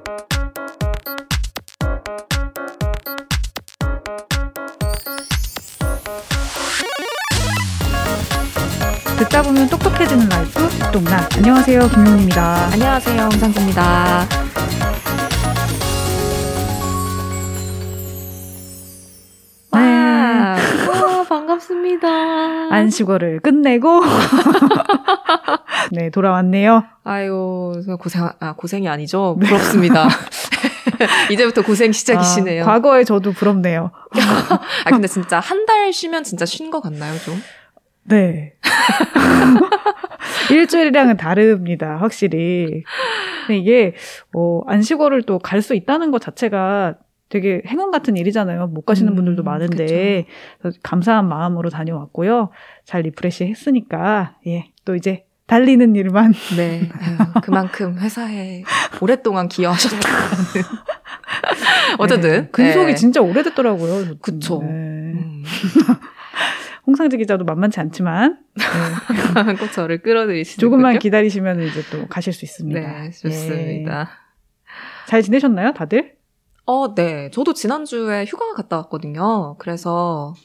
듣다 보면 똑똑해지는 라이프 똥난. 안녕하세요, 김용입니다. 안녕하세요, 홍상수입니다. 와, 반갑습니다. 안식월을 끝내고 네, 돌아왔네요. 아유, 고생이 아니죠. 부럽습니다. 이제부터 고생 시작이시네요. 과거에 저도 부럽네요. 근데 진짜 한 달 쉬면 진짜 쉰 것 같나요, 좀? 네. 일주일이랑은 다릅니다, 확실히. 근데 이게, 안식월을 또 갈 수 있다는 것 자체가 되게 행운 같은 일이잖아요. 못 가시는 분들도 많은데, 감사한 마음으로 다녀왔고요. 잘 리프레시 했으니까, 또 이제 달리는 일만. 네. 그만큼 회사에 오랫동안 기여하셨다는. 어쨌든. 네, 근속이 진짜 오래됐더라고요. 그쵸. 네. 홍상지 기자도 만만치 않지만 네. 꼭 저를 끌어들이시는 조금만 기다리시면 이제 또 가실 수 있습니다. 네, 좋습니다. 예. 잘 지내셨나요, 다들? 네. 저도 지난주에 휴가 갔다 왔거든요. 그래서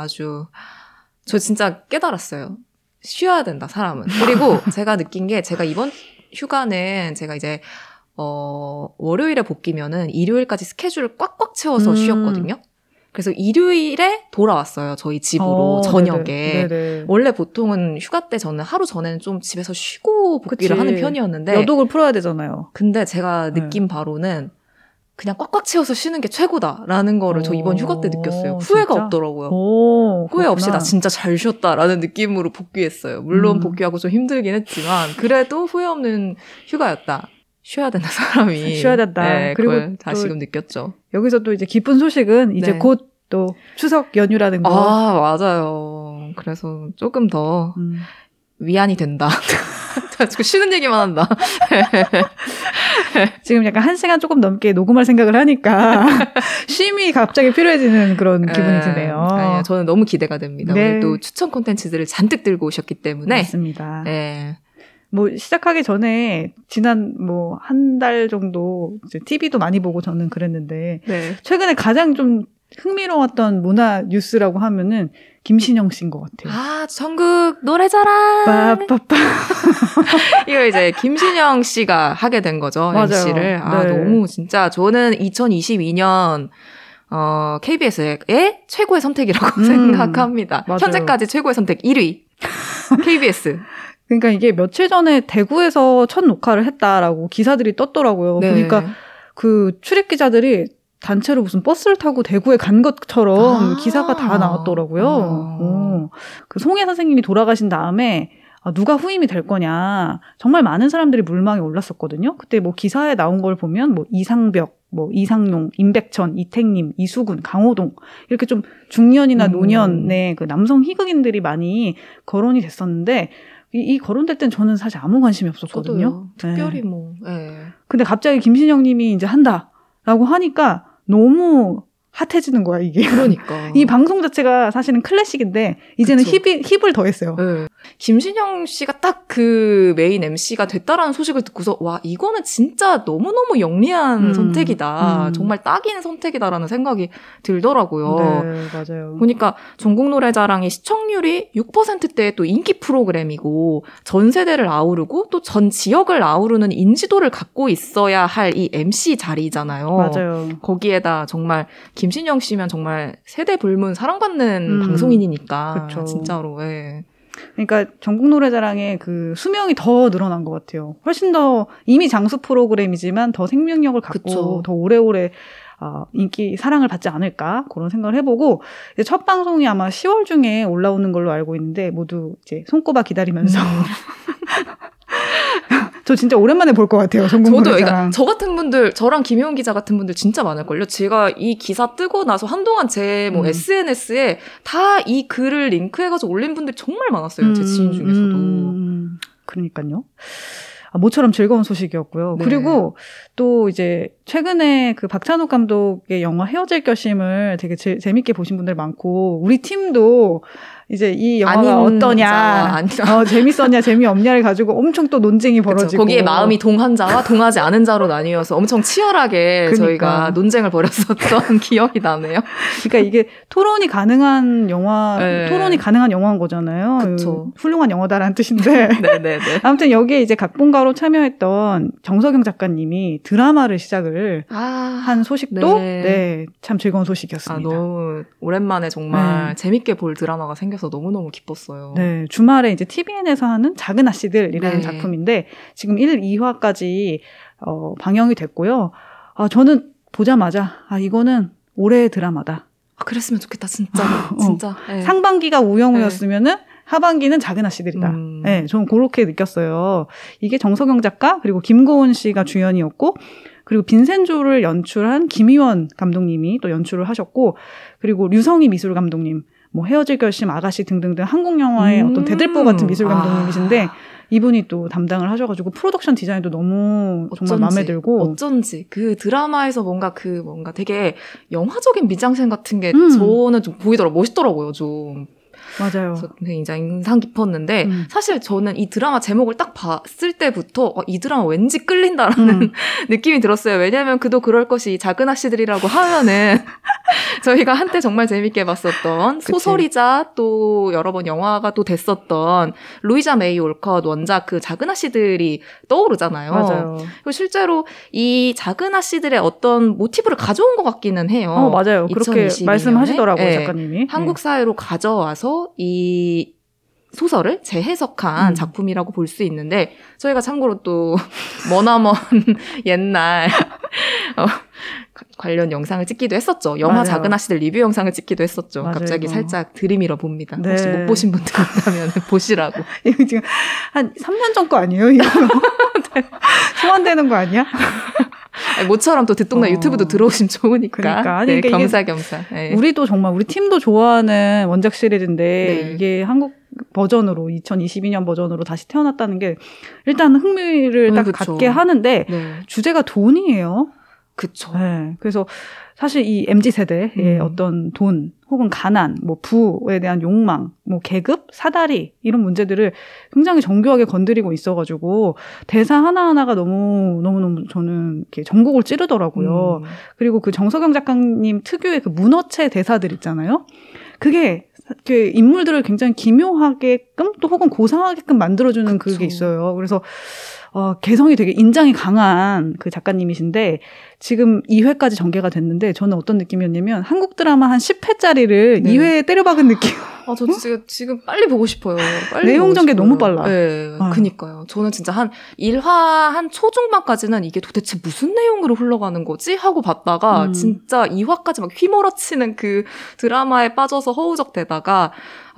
저 진짜 깨달았어요. 쉬어야 된다, 사람은. 그리고 제가 느낀 게 제가 이번 휴가는 제가 이제 월요일에 복귀면은 일요일까지 스케줄을 꽉꽉 채워서 쉬었거든요. 그래서 일요일에 돌아왔어요. 저희 집으로 저녁에. 네네. 원래 보통은 휴가 때 저는 하루 전에는 좀 집에서 쉬고 복귀를 하는 편이었는데 여독을 풀어야 되잖아요. 근데 제가 느낀 바로는 그냥 꽉꽉 채워서 쉬는 게 최고다라는 거를 저 이번 휴가 때 느꼈어요. 후회가 진짜? 없더라고요. 그렇구나. 후회 없이 나 진짜 잘 쉬었다라는 느낌으로 복귀했어요. 물론 복귀하고 좀 힘들긴 했지만 그래도 후회 없는 휴가였다. 쉬어야 된다, 사람이. 쉬어야 된다. 네, 그리고 다시금 느꼈죠. 여기서 또 이제 기쁜 소식은 이제 네. 곧 또 추석 연휴라는 거. 맞아요. 그래서 조금 더 위안이 된다. 자꾸 쉬는 얘기만 한다. 지금 약간 1시간 조금 넘게 녹음할 생각을 하니까 쉼이 갑자기 필요해지는 그런 기분이 드네요. 아니요, 저는 너무 기대가 됩니다. 네. 오늘 또 추천 콘텐츠들을 잔뜩 들고 오셨기 때문에. 맞습니다. 네. 시작하기 전에 지난 한 달 정도 이제 TV도 많이 보고 저는 그랬는데 네. 최근에 가장 좀 흥미로웠던 문화 뉴스라고 하면은 김신영 씨인 것 같아요. 전국 노래자랑. 빠빠빠. 이거 이제 김신영 씨가 하게 된 거죠. 맞아요. MC를. 네. 너무 진짜 저는 2022년 KBS의 최고의 선택이라고 생각합니다. 맞아요. 현재까지 최고의 선택 1위. KBS. 그러니까 이게 며칠 전에 대구에서 첫 녹화를 했다라고 기사들이 떴더라고요. 네. 그러니까 그 출입 기자들이 단체로 무슨 버스를 타고 대구에 간 것처럼 기사가 다 나왔더라고요. 그 송혜 선생님이 돌아가신 다음에 누가 후임이 될 거냐. 정말 많은 사람들이 물망에 올랐었거든요. 그때 기사에 나온 걸 보면 이상벽, 이상용, 임백천, 이택님, 이수근, 강호동 이렇게 좀 중년이나 노년의 그 남성 희극인들이 많이 거론이 됐었는데 이 거론될 땐 저는 사실 아무 관심이 없었거든요. 저도요. 특별히 네. 근데 갑자기 김신영 님이 이제 한다라고 하니까 너무 핫해지는 거야, 이게. 그러니까. 이 방송 자체가 사실은 클래식인데, 이제는 힙을 더했어요. 네. 김신영 씨가 딱 그 메인 MC가 됐다라는 소식을 듣고서, 와, 이거는 진짜 너무너무 영리한 선택이다. 정말 딱인 선택이다라는 생각이 들더라고요. 네, 맞아요. 보니까 전국 노래자랑이 시청률이 6%대의 또 인기 프로그램이고, 전 세대를 아우르고, 또 전 지역을 아우르는 인지도를 갖고 있어야 할 이 MC 자리잖아요. 맞아요. 거기에다 정말 김신영 씨면 정말 세대 불문 사랑받는 방송인이니까. 그쵸. 진짜로. 예. 그러니까 전국 노래자랑의 그 수명이 더 늘어난 것 같아요. 훨씬 더 이미 장수 프로그램이지만 더 생명력을 갖고 그쵸. 더 오래오래 인기 사랑을 받지 않을까 그런 생각을 해보고 이제 첫 방송이 아마 10월 중에 올라오는 걸로 알고 있는데 모두 이제 손꼽아 기다리면서 저 진짜 오랜만에 볼 것 같아요. 전국 저도 노래자랑. 그러니까 저 같은 분들, 저랑 김효은 기자 같은 분들 진짜 많을걸요. 제가 이 기사 뜨고 나서 한동안 제 SNS에 다 이 글을 링크해가지고 올린 분들이 정말 많았어요. 제 지인 중에서도. 그러니까요. 모처럼 즐거운 소식이었고요. 네. 그리고 또 이제 최근에 그 박찬욱 감독의 영화 헤어질 결심을 되게 재밌게 보신 분들 많고 우리 팀도 이제 이 영화가 어떠냐, 재밌었냐, 재미없냐를 가지고 엄청 또 논쟁이 벌어지고. 그쵸. 거기에 마음이 동한 자와 동하지 않은 자로 나뉘어서 엄청 치열하게 저희가 논쟁을 벌였었던 기억이 나네요. 그러니까 이게 토론이 가능한 영화, 토론이 가능한 영화인 거잖아요. 그쵸. 훌륭한 영화다라는 뜻인데. 네네네. 아무튼 여기에 이제 각본가로 참여했던 정석영 작가님이 드라마를 시작을 한 소식도 참 즐거운 소식이었습니다. 너무 오랜만에 정말 재밌게 볼 드라마가 생겨서 너무너무 기뻤어요. 네, 주말에 이제 TVN에서 하는 작은 아씨들이라는 작품인데 지금 1, 2화까지 방영이 됐고요. 저는 보자마자 이거는 올해의 드라마다. 그랬으면 좋겠다, 진짜. 진짜. 상반기가 우영우였으면은 하반기는 작은 아씨들이다. 네, 저는 그렇게 느꼈어요. 이게 정석영 작가 그리고 김고은 씨가 주연이었고 그리고 빈센조를 연출한 김희원 감독님이 또 연출을 하셨고 그리고 류성희 미술 감독님, 뭐 헤어질 결심, 아가씨 등등등 한국 영화의 어떤 대들보 같은 미술 감독님이신데 이분이 또 담당을 하셔가지고 프로덕션 디자인도 너무 정말 마음에 들고 어쩐지 그 드라마에서 뭔가 되게 영화적인 미장센 같은 게 저는 좀 보이더라고요. 멋있더라고요, 좀. 맞아요. 그래서 굉장히 인상 깊었는데 사실 저는 이 드라마 제목을 딱 봤을 때부터 이 드라마 왠지 끌린다라는 느낌이 들었어요. 왜냐하면 그도 그럴 것이 작은 아씨들이라고 하면은 저희가 한때 정말 재밌게 봤었던 소설이자 또 여러 번 영화가 또 됐었던 루이자 메이 올컷 원작 그 작은 아씨들이 떠오르잖아요. 맞아요. 그리고 실제로 이 작은 아씨들의 어떤 모티브를 가져온 것 같기는 해요. 맞아요. 그렇게 말씀하시더라고요, 작가님이. 한국 사회로 가져와서 이 소설을 재해석한 작품이라고 볼 수 있는데 저희가 참고로 또 머나먼 옛날 관련 영상을 찍기도 했었죠. 영화 작은 아씨들 리뷰 영상을 찍기도 했었죠. 맞아요, 갑자기 이거. 살짝 들이밀어 봅니다. 혹시 못 보신 분들 있다면 보시라고. 이거 지금 한 3년 전 거 아니에요? 이거 소환되는 거 아니야? 모처럼 또 듣동나 유튜브도 들어오시면 좋으니까. 그러니까. 아니, 그러니까 겸사겸사. 우리도 정말 우리 팀도 좋아하는 원작 시리즈인데 이게 한국 버전으로 2022년 버전으로 다시 태어났다는 게 일단 흥미를 딱 갖게 하는데 주제가 돈이에요. 그쵸. 네. 그래서 사실 이 MZ세대의 어떤 돈 혹은 가난, 뭐 부에 대한 욕망, 뭐 계급, 사다리 이런 문제들을 굉장히 정교하게 건드리고 있어가지고 대사 하나하나가 너무 저는 이렇게 전곡을 찌르더라고요. 그리고 그 정석영 작가님 특유의 그 문어체 대사들 있잖아요. 그게 그 인물들을 굉장히 기묘하게끔 또 혹은 고상하게끔 만들어주는 그게 있어요. 그래서 개성이 되게 인장이 강한 그 작가님이신데 지금 2회까지 전개가 됐는데 저는 어떤 느낌이었냐면 한국 드라마 한 10회짜리를 2회에 때려박은 느낌. 저 지금 빨리 보고 싶어요. 내용 전개 너무 빨라. 네, 그니까요. 저는 진짜 한 1화 한 초중반까지는 이게 도대체 무슨 내용으로 흘러가는 거지? 하고 봤다가 진짜 2화까지 막 휘몰아치는 그 드라마에 빠져서 허우적대다가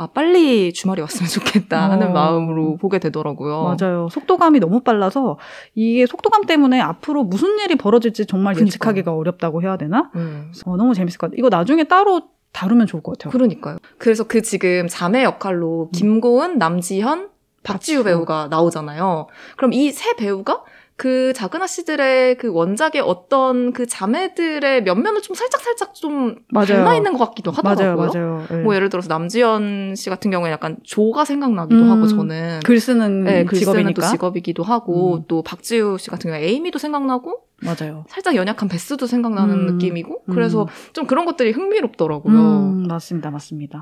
빨리 주말이 왔으면 좋겠다 하는 마음으로 보게 되더라고요. 맞아요. 속도감이 너무 빨라서 이게 속도감 때문에 앞으로 무슨 일이 벌어질지 정말 예측하기가 어렵다고 해야 되나? 너무 재밌을 것 같아요. 이거 나중에 따로 다루면 좋을 것 같아요. 그러니까요. 그래서 그 지금 자매 역할로 김고은, 남지현, 박지우 배우가 나오잖아요. 그럼 이 세 배우가 그 작은 아씨들의 그 원작의 어떤 그 자매들의 면면을 좀 살짝 좀 닮아 있는 것 같기도 하더라고요. 맞아요. 네. 뭐 예를 들어서 남지현 씨 같은 경우에 약간 조가 생각나기도 하고 저는 글 쓰는 직업이니까. 또 직업이기도 하고 또 박지우 씨 같은 경우에 에이미도 생각나고 맞아요. 살짝 연약한 베스도 생각나는 느낌이고 그래서 좀 그런 것들이 흥미롭더라고요. 맞습니다.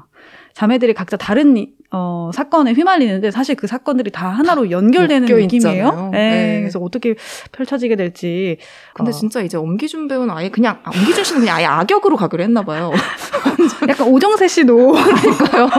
자매들이 각자 다른 사건에 휘말리는데 사실 그 사건들이 다 하나로 연결되는 느낌이에요. 네. 그래서 어떻게 펼쳐지게 될지. 근데 진짜 이제 엄기준 배우는 아예 그냥 엄기준 씨는 그냥 아예 악역으로 가기로 했나 봐요. 약간 오정세 씨도 그러니까요.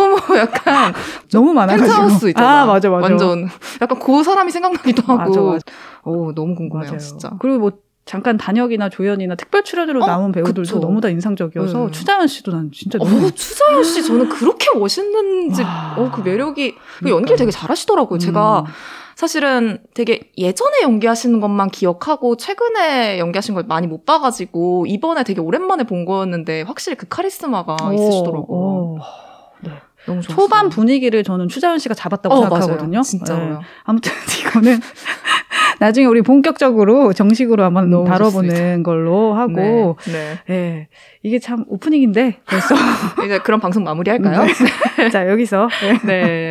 너무 많아가지고. 펜트하우스 있잖아. 맞아. 완전 약간 그 사람이 생각나기도 하고. 맞아. 너무 궁금해요, 진짜. 그리고 뭐 잠깐 단역이나 조연이나 특별 출연으로 나온 배우들도 그쵸. 너무 다 인상적이어서 추자연 씨도 난 진짜 너무 추자연 씨 저는 그렇게 멋있는지 그 매력이 그 연기를 되게 잘하시더라고요. 제가 사실은 되게 예전에 연기하시는 것만 기억하고 최근에 연기하신 걸 많이 못 봐가지고 이번에 되게 오랜만에 본 거였는데 확실히 그 카리스마가 있으시더라고요. 네. 너무 좋았어요. 초반 분위기를 저는 추자연 씨가 잡았다고 생각하거든요. 맞아요. 진짜로요. 네. 아무튼 이거는 나중에 우리 본격적으로 정식으로 한번 너무 다뤄보는 좋습니다. 걸로 하고 네. 예, 이게 참 오프닝인데 벌써 이제 그런 방송 마무리할까요? 네. 자 여기서 네.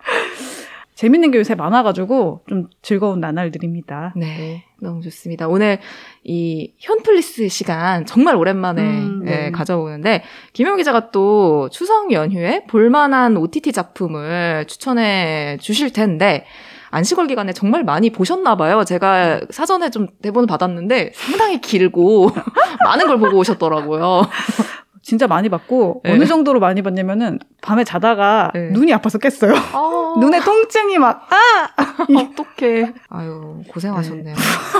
재밌는 게 요새 많아가지고 좀 즐거운 나날들입니다. 네. 너무 좋습니다. 오늘 이 현플리스 시간 정말 오랜만에 네. 가져오는데 김효 기자가 또 추석 연휴에 볼만한 OTT 작품을 추천해 주실 텐데 안식월 기간에 정말 많이 보셨나 봐요. 제가 사전에 좀 대본을 받았는데 상당히 길고 많은 걸 보고 오셨더라고요. 진짜 많이 봤고 네. 어느 정도로 많이 봤냐면은 밤에 자다가 네. 눈이 아파서 깼어요. 아, 눈에 통증이 막 어떡해. 아유, 고생하셨네요.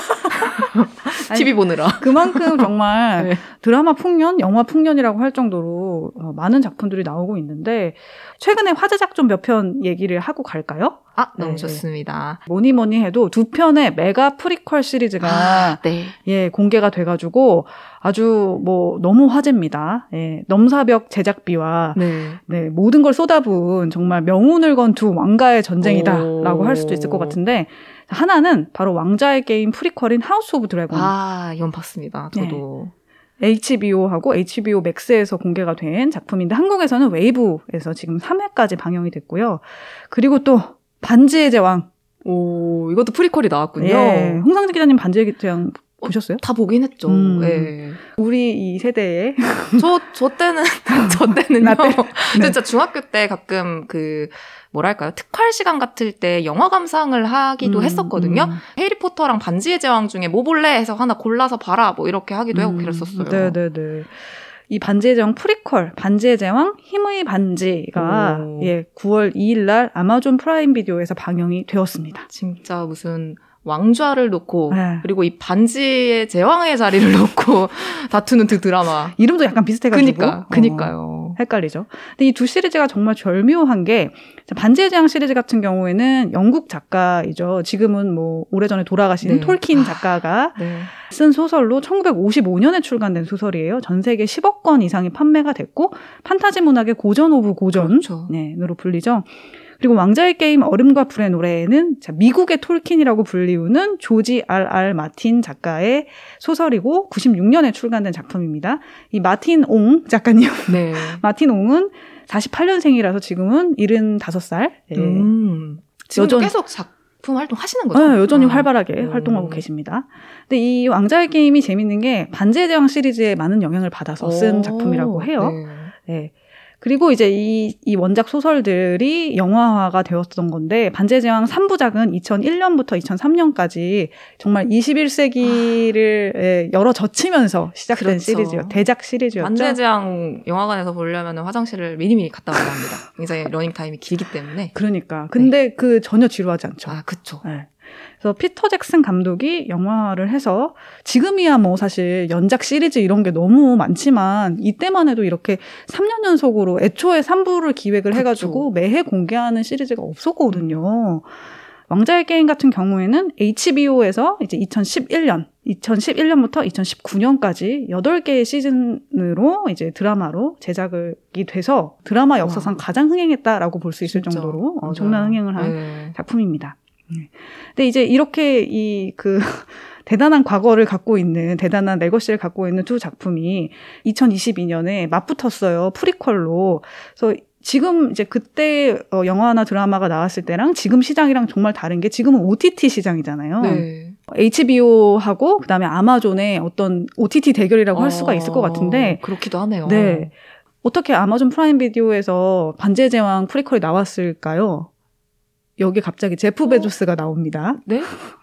TV 보느라. 그만큼 정말 네. 드라마 풍년, 영화 풍년이라고 할 정도로 많은 작품들이 나오고 있는데 최근에 화제작 좀 몇 편 얘기를 하고 갈까요? 아, 너무 네. 좋습니다. 뭐니 해도 두 편의 메가 프리퀄 시리즈가 네. 예, 공개가 돼가지고 아주 뭐 너무 화제입니다. 예, 넘사벽 제작비와 네, 모든 걸 쏟아부은 정말 명운을 건 두 왕가의 전쟁이다라고 할 수도 있을 것 같은데 하나는 바로 왕자의 게임 프리퀄인 하우스 오브 드래곤. 아, 이건 봤습니다. 저도. HBO하고 HBO 맥스에서 공개가 된 작품인데 한국에서는 웨이브에서 지금 3회까지 방영이 됐고요. 그리고 또 반지의 제왕. 오, 이것도 프리퀄이 나왔군요. 예, 홍상진 기자님 반지의 제왕 보셨어요? 다 보긴 했죠. 예. 우리 이 세대에 저 때는요. 나 때? 네. 진짜 중학교 때 가끔 뭐랄까요? 특활 시간 같을 때 영화 감상을 하기도 했었거든요. 해리포터랑 반지의 제왕 중에 뭐 볼래 해서 하나 골라서 봐라 뭐 이렇게 하기도 하고 그랬었어요. 네네네. 이 반지의 제왕 프리퀄, 반지의 제왕 힘의 반지가 9월 2일 날 아마존 프라임 비디오에서 방영이 되었습니다. 진짜 무슨 왕좌를 놓고 네. 그리고 이 반지의 제왕의 자리를 놓고 다투는 그 드라마. 이름도 약간 비슷해가지고. 그니까요. 헷갈리죠. 근데 이 두 시리즈가 정말 절묘한 게 반지의 제왕 시리즈 같은 경우에는 영국 작가이죠. 지금은 뭐 오래전에 돌아가신 톨킨 작가가 쓴 소설로 1955년에 출간된 소설이에요. 전 세계 10억 권 이상이 판매가 됐고 판타지 문학의 고전 오브 고전으로 불리죠. 그리고 왕자의 게임 얼음과 불의 노래는 미국의 톨킨이라고 불리우는 조지 R.R. 마틴 작가의 소설이고 96년에 출간된 작품입니다. 이 마틴 옹 작가님. 네. 마틴 옹은 48년생이라서 지금은 75살. 지금 계속 작품 활동 하시는 거죠? 네, 여전히 활발하게 활동하고 계십니다. 근데 이 왕자의 게임이 재밌는 게 반지의 제왕 시리즈에 많은 영향을 받아서 쓴 작품이라고 해요. 네. 그리고 이제 이 원작 소설들이 영화화가 되었던 건데 반지의 제왕 3부작은 2001년부터 2003년까지 정말 21세기를 열어 젖히면서 시작된 시리즈요. 대작 시리즈였죠. 반지의 제왕 영화관에서 보려면 화장실을 미리미리 갔다 와야 합니다. 굉장히 러닝타임이 길기 때문에. 그러니까. 근데 그 전혀 지루하지 않죠. 아, 그쵸. 네. 그래서 피터 잭슨 감독이 영화를 해서 지금이야 뭐 사실 연작 시리즈 이런 게 너무 많지만 이때만 해도 이렇게 3년 연속으로 애초에 3부를 기획을 해가지고 매해 공개하는 시리즈가 없었거든요. 왕자의 게임 같은 경우에는 HBO에서 이제 2011년부터 2019년까지 8개의 시즌으로 이제 드라마로 제작이 돼서 드라마 역사상 가장 흥행했다라고 볼 수 있을 정도로 엄청난 흥행을 한 작품입니다. 근데 이제 이렇게 대단한 과거를 갖고 있는, 대단한 레거시를 갖고 있는 두 작품이 2022년에 맞붙었어요. 프리퀄로. 그래서 지금 이제 그때 영화나 드라마가 나왔을 때랑 지금 시장이랑 정말 다른 게 지금은 OTT 시장이잖아요. 네. HBO하고 그다음에 아마존의 어떤 OTT 대결이라고 할 수가 있을 것 같은데. 그렇기도 하네요. 네. 어떻게 아마존 프라임 비디오에서 반지의 제왕 프리퀄이 나왔을까요? 여기 갑자기 제프 베조스가 나옵니다. 네?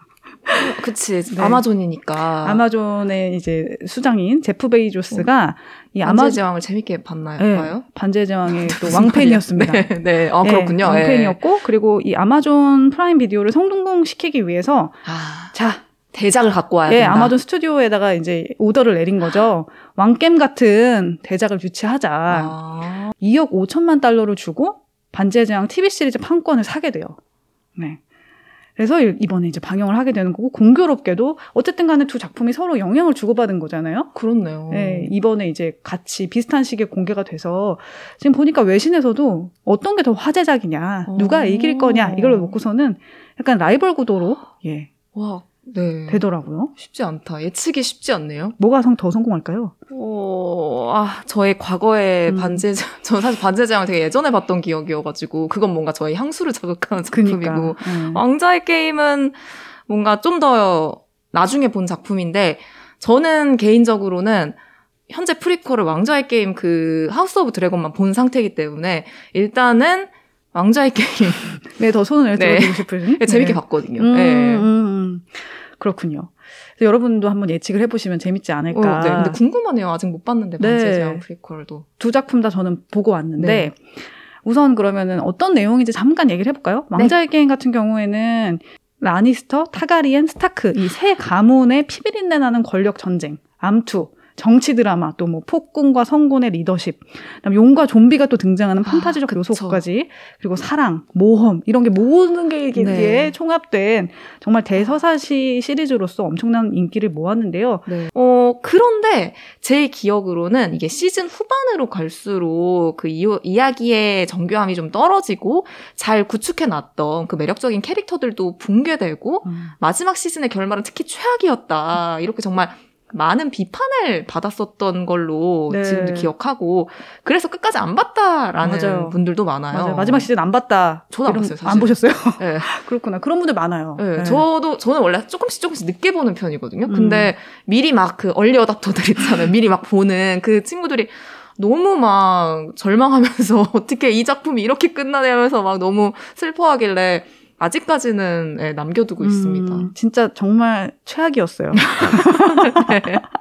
그치. 네. 아마존이니까. 아마존의 이제 수장인 제프 베이조스가 이 반지의 제왕을 재밌게 봤나요? 네, 봐요? 반지의 제왕의 또 왕팬이었습니다. 네. 아, 그렇군요. 왕팬이었고 그리고 이 아마존 프라임 비디오를 성공시키기 위해서 자, 대작을 갖고 와야 된다. 아마존 스튜디오에다가 이제 오더를 내린 거죠. 왕겜 같은 대작을 유치하자. 2억 5천만 달러를 주고 반지의 제왕 TV 시리즈 판권을 사게 돼요. 네. 그래서 이번에 이제 방영을 하게 되는 거고 공교롭게도 어쨌든 간에 두 작품이 서로 영향을 주고받은 거잖아요. 그렇네요. 네, 이번에 이제 같이 비슷한 시기에 공개가 돼서 지금 보니까 외신에서도 어떤 게 더 화제작이냐, 누가 이길 거냐 이걸 놓고서는 약간 라이벌 구도로 네. 되더라고요. 쉽지 않다. 예측이 쉽지 않네요. 뭐가 더 성공할까요? 저의 과거의 반지의 제왕, 저 사실 반지의 제왕을 되게 예전에 봤던 기억이어가지고 그건 뭔가 저의 향수를 자극하는 작품이고 그러니까. 왕좌의 게임은 뭔가 좀 더 나중에 본 작품인데 저는 개인적으로는 현재 프리퀄을 왕좌의 게임 그 하우스 오브 드래곤만 본 상태이기 때문에 일단은 왕좌의 게임 네, 더 손을 들어주고 싶으신? 재밌게 봤거든요. 그렇군요. 그래서 여러분도 한번 예측을 해보시면 재밌지 않을까. 네, 근데 궁금하네요. 아직 못 봤는데 반지의 제왕 프리퀄도. 두 작품 다 저는 보고 왔는데 네. 우선 그러면은 어떤 내용인지 잠깐 얘기를 해볼까요? 왕좌의 게임 같은 경우에는 라니스터, 타가리엔, 스타크 이 세 가문의 피비린내 나는 권력 전쟁, 암투, 정치 드라마, 또 뭐 폭군과 성군의 리더십, 그다음에 용과 좀비가 또 등장하는 판타지적 요소까지, 그리고 사랑, 모험 이런 게 모든 게 이게 총합된 정말 대서사시 시리즈로서 엄청난 인기를 모았는데요. 네. 그런데 제 기억으로는 이게 시즌 후반으로 갈수록 그 이야기의 정교함이 좀 떨어지고 잘 구축해놨던 그 매력적인 캐릭터들도 붕괴되고 마지막 시즌의 결말은 특히 최악이었다. 이렇게 정말 많은 비판을 받았었던 걸로 지금도 기억하고 그래서 끝까지 안 봤다라는 맞아요. 분들도 많아요. 맞아요. 마지막 시즌 안 봤다. 저도 안 봤어요. 사실. 안 보셨어요? 네. 그렇구나. 그런 분들 많아요. 네. 저는 원래 조금씩 늦게 보는 편이거든요. 근데 미리 막 그 얼리 어답터들 있잖아요. 미리 막 보는 그 친구들이 너무 막 절망하면서 어떻게 이 작품이 이렇게 끝나냐면서 막 너무 슬퍼하길래 아직까지는 남겨두고 있습니다. 진짜 정말 최악이었어요. 네.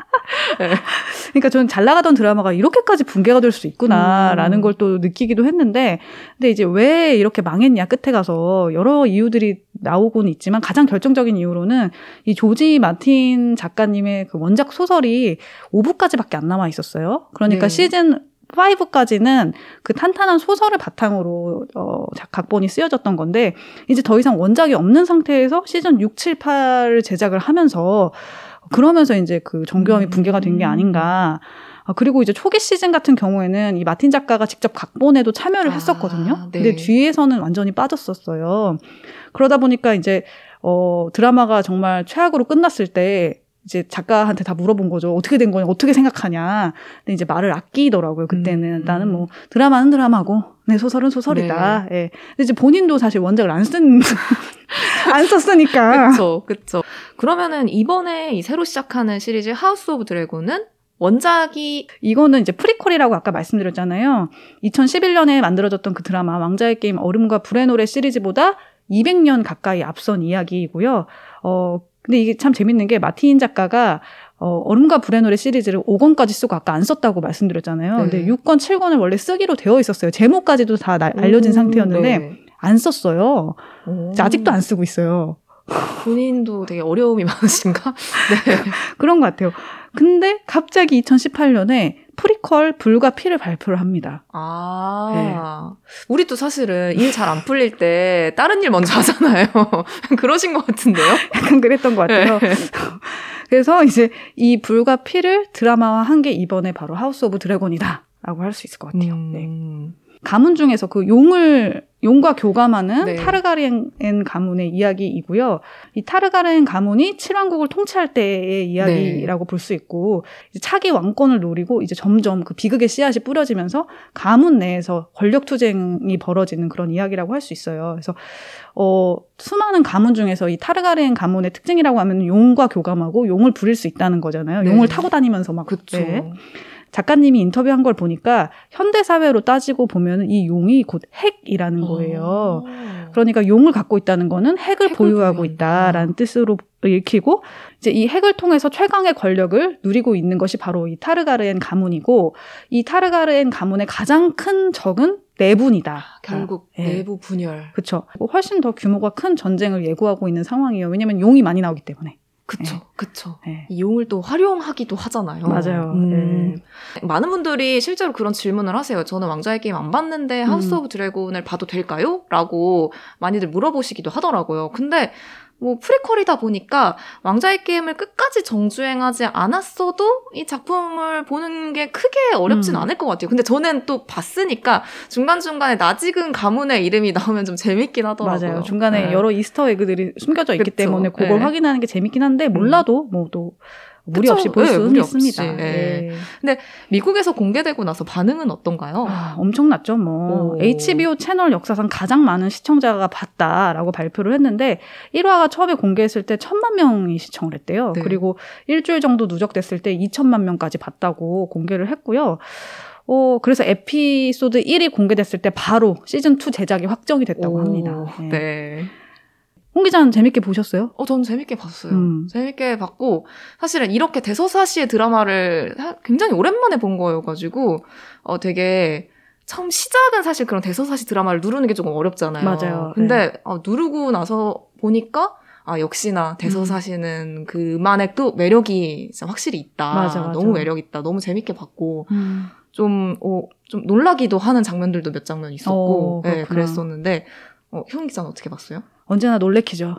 그러니까 저는 잘 나가던 드라마가 이렇게까지 붕괴가 될 수 있구나라는 걸 또 느끼기도 했는데, 근데 이제 왜 이렇게 망했냐 끝에 가서 여러 이유들이 나오고는 있지만 가장 결정적인 이유로는 이 조지 마틴 작가님의 그 원작 소설이 5부까지밖에 안 남아 있었어요. 그러니까 시즌 5까지는 그 탄탄한 소설을 바탕으로 각본이 쓰여졌던 건데 이제 더 이상 원작이 없는 상태에서 시즌 6, 7, 8을 제작을 하면서 그러면서 이제 그 정교함이 붕괴가 된 게 아닌가. 그리고 이제 초기 시즌 같은 경우에는 이 마틴 작가가 직접 각본에도 참여를 했었거든요. 네. 근데 뒤에서는 완전히 빠졌었어요. 그러다 보니까 이제 드라마가 정말 최악으로 끝났을 때 이제 작가한테 다 물어본 거죠. 어떻게 된 거냐, 어떻게 생각하냐. 근데 이제 말을 아끼더라고요. 그때는 나는 뭐 드라마는 드라마고 내 소설은 소설이다. 네. 예. 근데 이제 본인도 사실 원작을 안 썼으니까. 그렇죠. 그러면은 이번에 이 새로 시작하는 시리즈 하우스 오브 드래곤은 원작이 이거는 이제 프리퀄이라고 아까 말씀드렸잖아요. 2011년에 만들어졌던 그 드라마 왕자의 게임 얼음과 불의 노래 시리즈보다 200년 가까이 앞선 이야기이고요. 근데 이게 참 재밌는 게 마틴 작가가 얼음과 불의 노래 시리즈를 5권까지 쓰고 아까 안 썼다고 말씀드렸잖아요. 근데 6권, 7권을 원래 쓰기로 되어 있었어요. 제목까지도 다 알려진 상태였는데 안 썼어요. 아직도 안 쓰고 있어요. 본인도 되게 어려움이 많으신가? 네. 그런 것 같아요. 근데 갑자기 2018년에 프리퀄 불과 피를 발표를 합니다. 네. 우리도 사실은 일 잘 안 풀릴 때 다른 일 먼저 하잖아요. 그러신 것 같은데요? 약간 그랬던 것 같아요. 네. 그래서 이제 이 불과 피를 드라마화한 게 이번에 바로 하우스 오브 드래곤이다 라고 할 수 있을 것 같아요. 네. 가문 중에서 그 용과 교감하는 타르가렌 가문의 이야기이고요. 이 타르가렌 가문이 7왕국을 통치할 때의 이야기라고 볼 수 있고, 이제 차기 왕권을 노리고 이제 점점 그 비극의 씨앗이 뿌려지면서 가문 내에서 권력 투쟁이 벌어지는 그런 이야기라고 할 수 있어요. 그래서 수많은 가문 중에서 이 타르가렌 가문의 특징이라고 하면 용과 교감하고 용을 부릴 수 있다는 거잖아요. 용을 타고 다니면서 막. 그렇죠. 작가님이 인터뷰한 걸 보니까 현대 사회로 따지고 보면 이 용이 곧 핵이라는 거예요. 그러니까 용을 갖고 있다는 거는 핵을 보유하고 있다라는 뜻으로 읽히고, 이제 이 핵을 통해서 최강의 권력을 누리고 있는 것이 바로 이 타르가렌 가문이고, 이 타르가렌 가문의 가장 큰 적은 내분이다. 결국 내부 분열. 그렇죠. 훨씬 더 규모가 큰 전쟁을 예고하고 있는 상황이에요. 왜냐하면 용이 많이 나오기 때문에. 그쵸. 이 용을 또 활용하기도 하잖아요. 맞아요. 많은 분들이 실제로 그런 질문을 하세요. 저는 왕좌의 게임 안 봤는데 하우스 오브 드래곤을 봐도 될까요? 라고 많이들 물어보시기도 하더라고요. 근데 뭐 프리퀄이다 보니까 왕좌의 게임을 끝까지 정주행하지 않았어도 이 작품을 보는 게 크게 어렵진 않을 것 같아요. 근데 저는 또 봤으니까 중간중간에 낯익은 가문의 이름이 나오면 좀 재밌긴 하더라고요. 맞아요. 중간에 네. 여러 이스터 에그들이 숨겨져 있기 그쵸. 때문에 그걸 네. 확인하는 게 재밌긴 한데 몰라도 뭐 또 무리 없이 볼 네, 수는 무리 있습니다. 없이. 네. 근데 미국에서 공개되고 나서 반응은 어떤가요? 엄청났죠. 뭐 HBO 채널 역사상 가장 많은 시청자가 봤다라고 발표를 했는데 1화가 처음에 공개했을 때 1,000만 명이 시청을 했대요. 네. 그리고 일주일 정도 누적됐을 때 2,000만 명까지 봤다고 공개를 했고요. 그래서 에피소드 1이 공개됐을 때 바로 시즌2 제작이 확정이 됐다고 합니다. 네. 네. 홍 기자는 재밌게 보셨어요? 저는 재밌게 봤어요. 재밌게 봤고, 사실은 이렇게 대서사시의 드라마를 굉장히 오랜만에 본 거여가지고, 되게, 처음 시작은 사실 그런 대서사시 드라마를 누르는 게 조금 어렵잖아요. 맞아요. 근데, 누르고 나서 보니까, 역시나 대서사시는 그만의 또 매력이 진짜 확실히 있다. 맞아. 너무 매력 있다. 너무 재밌게 봤고, 좀 놀라기도 하는 장면들도 몇 장면 있었고, 네, 그랬었는데, 효은 기자는 어떻게 봤어요? 언제나 놀래키죠.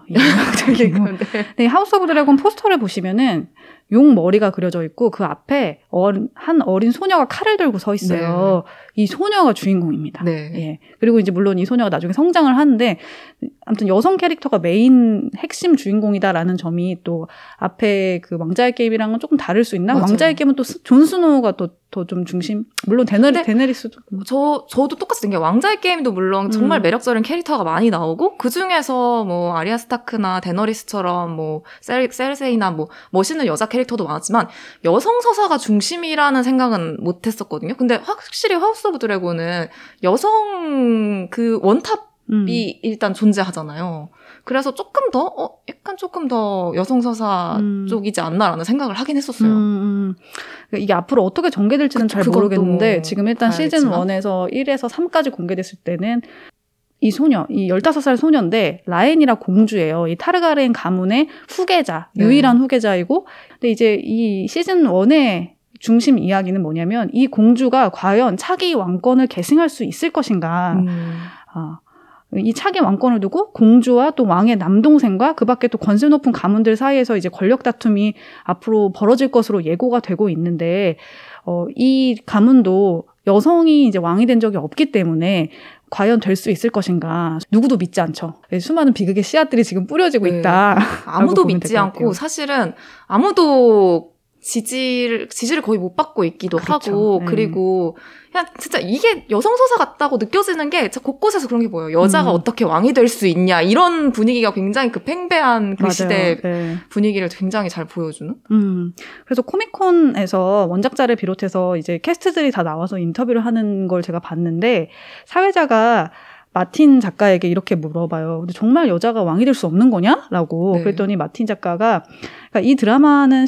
네, 하우스 오브 드래곤 포스터를 보시면은 용 머리가 그려져 있고 그 앞에 한 어린 소녀가 칼을 들고 서 있어요. 네. 이 소녀가 주인공입니다. 네. 예. 그리고 이제 물론 이 소녀가 나중에 성장을 하는데 아무튼 여성 캐릭터가 메인 핵심 주인공이다라는 점이 또 앞에 그 왕자의 게임이랑은 조금 다를 수 있나? 맞아요. 왕자의 게임은 또 존 스노우가 또 좀 중심. 물론 데네리스도. 저도 똑같이 된 게 왕자의 게임도 물론 정말 매력적인 캐릭터가 많이 나오고 그 중에서 뭐 아리아 스타크나 데너리스처럼 뭐 셀세이나 뭐 멋있는 여자 캐릭터도 많았지만 여성 서사가 중심이라는 생각은 못했었거든요. 근데 확실히 하우스 오브 드래곤은 여성 그 원탑이 일단 존재하잖아요. 그래서 조금 더 여성 서사 쪽이지 않나라는 생각을 하긴 했었어요. 이게 앞으로 어떻게 전개될지는 잘 모르겠는데 지금 일단 시즌 1에서 1에서 3까지 공개됐을 때는 이 소녀, 이 15살 소녀인데 라엔이라 공주예요. 이 타르가렌 가문의 후계자, 유일한 후계자이고 근데 이제 이 시즌 1의 중심 이야기는 뭐냐면 이 공주가 과연 차기 왕권을 계승할 수 있을 것인가. 이 차기 왕권을 두고 공주와 또 왕의 남동생과 그 밖에 또 권세 높은 가문들 사이에서 이제 권력 다툼이 앞으로 벌어질 것으로 예고가 되고 있는데, 이 가문도 여성이 이제 왕이 된 적이 없기 때문에 과연 될 수 있을 것인가. 누구도 믿지 않죠. 수많은 비극의 씨앗들이 지금 뿌려지고 있다. 아무도 믿지 않고 사실은 아무도 지지를 거의 못 받고 있기도 하고 그리고 그냥 진짜 이게 여성 서사 같다고 느껴지는 게 곳곳에서 그런 게 보여요. 여자가 어떻게 왕이 될 수 있냐 이런 분위기가 굉장히 그 팽배한 그 시대 분위기를 굉장히 잘 보여주는. 그래서 코미콘에서 원작자를 비롯해서 이제 캐스트들이 다 나와서 인터뷰를 하는 걸 제가 봤는데 사회자가 마틴 작가에게 이렇게 물어봐요. 근데 정말 여자가 왕이 될 수 없는 거냐? 라고. 그랬더니 마틴 작가가 그러니까 이 드라마는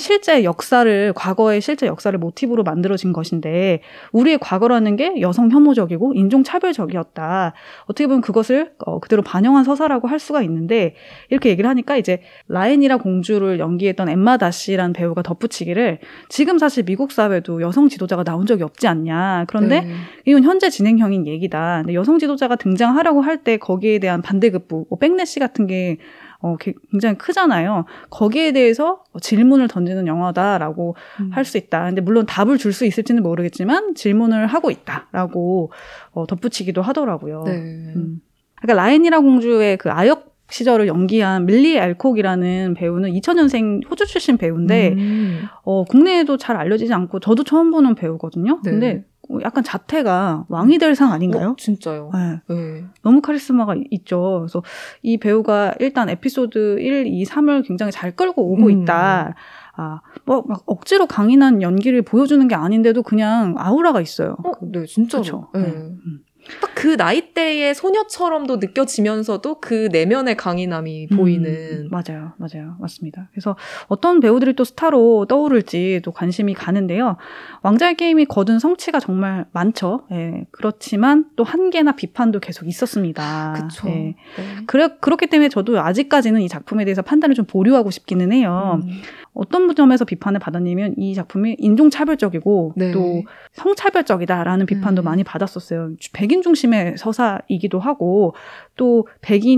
과거의 실제 역사를 모티브로 만들어진 것인데 우리의 과거라는 게 여성 혐오적이고 인종차별적이었다. 어떻게 보면 그것을 그대로 반영한 서사라고 할 수가 있는데 이렇게 얘기를 하니까 이제 라엔이라 공주를 연기했던 엠마 다시라는 배우가 덧붙이기를 지금 사실 미국 사회도 여성 지도자가 나온 적이 없지 않냐. 그런데 이건 현재 진행형인 얘기다. 근데 여성 지도자가 등장하려고 할 때 거기에 대한 반대급부, 백래시 같은 게 굉장히 크잖아요. 거기에 대해서 질문을 던지는 영화다라고 할 수 있다. 근데 물론 답을 줄 수 있을지는 모르겠지만 질문을 하고 있다라고 덧붙이기도 하더라고요. 그러니까 라엔이라 공주의 그 아역 시절을 연기한 밀리 알콕이라는 배우는 2000년생 호주 출신 배우인데 국내에도 잘 알려지지 않고 저도 처음 보는 배우거든요. 근데 약간 자태가 왕이 될 상 아닌가요? 진짜요. 네. 너무 카리스마가 있죠. 그래서 이 배우가 일단 에피소드 1, 2, 3을 굉장히 잘 끌고 오고 있다. 막 억지로 강인한 연기를 보여주는 게 아닌데도 그냥 아우라가 있어요. 네, 진짜죠. 딱 그 나이대의 소녀처럼도 느껴지면서도 그 내면의 강인함이 보이는. 맞아요. 맞습니다. 그래서 어떤 배우들이 또 스타로 떠오를지 또 관심이 가는데요. 왕자의 게임이 거둔 성취가 정말 많죠. 그렇지만 또 한계나 비판도 계속 있었습니다. 그렇죠. 그렇기 때문에 저도 아직까지는 이 작품에 대해서 판단을 좀 보류하고 싶기는 해요. 어떤 점에서 비판을 받았냐면 이 작품이 인종차별적이고 또 성차별적이다라는 비판도 많이 받았었어요. 백인 중심의 서사이기도 하고 또 백인이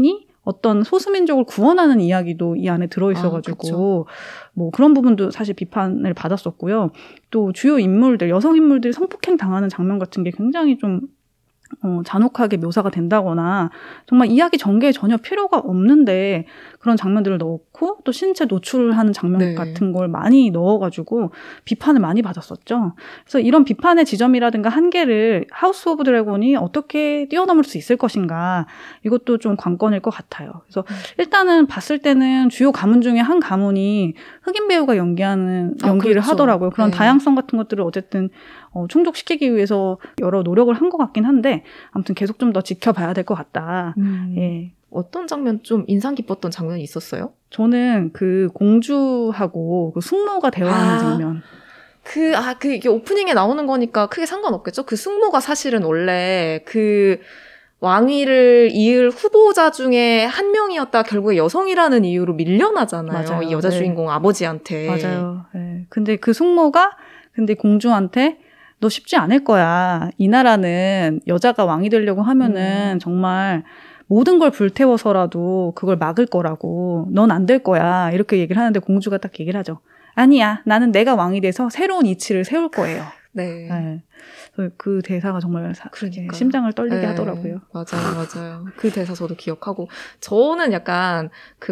어떤 소수민족을 구원하는 이야기도 이 안에 들어있어가지고 뭐 그런 부분도 사실 비판을 받았었고요. 또 주요 인물들, 여성 인물들이 성폭행 당하는 장면 같은 게 굉장히 좀 잔혹하게 묘사가 된다거나 정말 이야기 전개에 전혀 필요가 없는데 그런 장면들을 넣고 또 신체 노출하는 장면 네. 같은 걸 많이 넣어가지고 비판을 많이 받았었죠. 그래서 이런 비판의 지점이라든가 한계를 하우스 오브 드래곤이 어떻게 뛰어넘을 수 있을 것인가 이것도 좀 관건일 것 같아요. 그래서 일단은 봤을 때는 주요 가문 중에 한 가문이 흑인 배우가 연기를 그렇죠. 하더라고요. 그런 네. 다양성 같은 것들을 어쨌든 충족시키기 위해서 여러 노력을 한 것 같긴 한데 아무튼 계속 좀 더 지켜봐야 될 것 같다. 예. 어떤 장면 좀 인상 깊었던 장면이 있었어요? 저는 그 공주하고 그 숙모가 대화하는 장면. 이게 오프닝에 나오는 거니까 크게 상관없겠죠? 그 숙모가 사실은 원래 그 왕위를 이을 후보자 중에 한 명이었다 결국에 여성이라는 이유로 밀려나잖아요. 맞아요. 이 여자 주인공 아버지한테. 맞아요. 네. 근데 그 숙모가 공주한테 너 쉽지 않을 거야. 이 나라는 여자가 왕이 되려고 하면은 정말 모든 걸 불태워서라도 그걸 막을 거라고. 넌 안 될 거야. 이렇게 얘기를 하는데 공주가 딱 얘기를 하죠. 아니야. 나는 내가 왕이 돼서 새로운 이치를 세울 거예요. 네. 네. 그 대사가 정말 그러니까요. 심장을 떨리게 네. 하더라고요. 맞아요. 그 대사 저도 기억하고. 저는 약간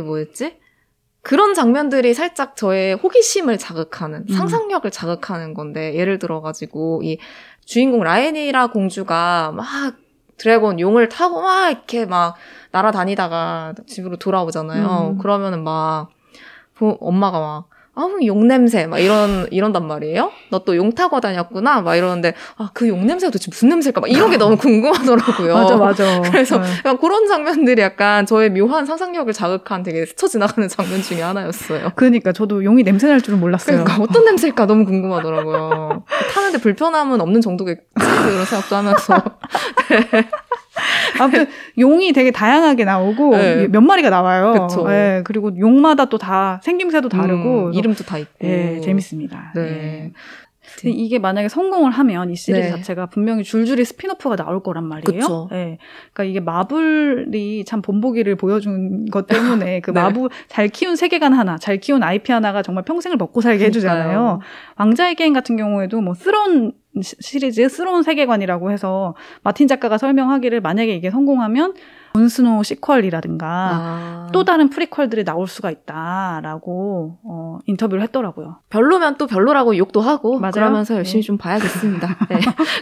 그런 장면들이 살짝 저의 호기심을 자극하는, 상상력을 자극하는 건데, 예를 들어가지고, 이 주인공 라이니라 공주가 막 드래곤 용을 타고 막 이렇게 막 날아다니다가 집으로 돌아오잖아요. 그러면은 막, 엄마가 막, 용 냄새, 막 이런단 말이에요? 너 또 용 타고 다녔구나? 막 이러는데, 그 용 냄새가 도대체 무슨 냄새일까? 막 이런 게 너무 궁금하더라고요. 맞아. 그래서 약간 그런 장면들이 약간 저의 묘한 상상력을 자극한 되게 스쳐 지나가는 장면 중에 하나였어요. 그러니까 저도 용이 냄새 날 줄은 몰랐어요. 그러니까 어떤 냄새일까 너무 궁금하더라고요. 타는데 불편함은 없는 정도겠지? 그런 생각도 하면서. 네. 아무튼 용이 되게 다양하게 나오고 네. 몇 마리가 나와요. 그쵸. 네, 그리고 용마다 또 다 생김새도 다르고 이름도 다 있고. 네, 재밌습니다. 네. 네. 근데 이게 만약에 성공을 하면 이 시리즈 네. 자체가 분명히 줄줄이 스피노프가 나올 거란 말이에요. 그쵸. 네. 그러니까 이게 마블이 참 본보기를 보여준 것 때문에 그 네. 마블 잘 키운 세계관 하나, 잘 키운 IP 하나가 정말 평생을 먹고 살게 해주잖아요. 왕자의 게임 같은 경우에도 뭐 스론 시리즈, 스론 세계관이라고 해서 마틴 작가가 설명하기를 만약에 이게 성공하면 존스노 시퀄이라든가 또 다른 프리퀄들이 나올 수가 있다라고 인터뷰를 했더라고요. 별로면 또 별로라고 욕도 하고 맞아요. 그러면서 열심히 좀 봐야겠습니다. 네.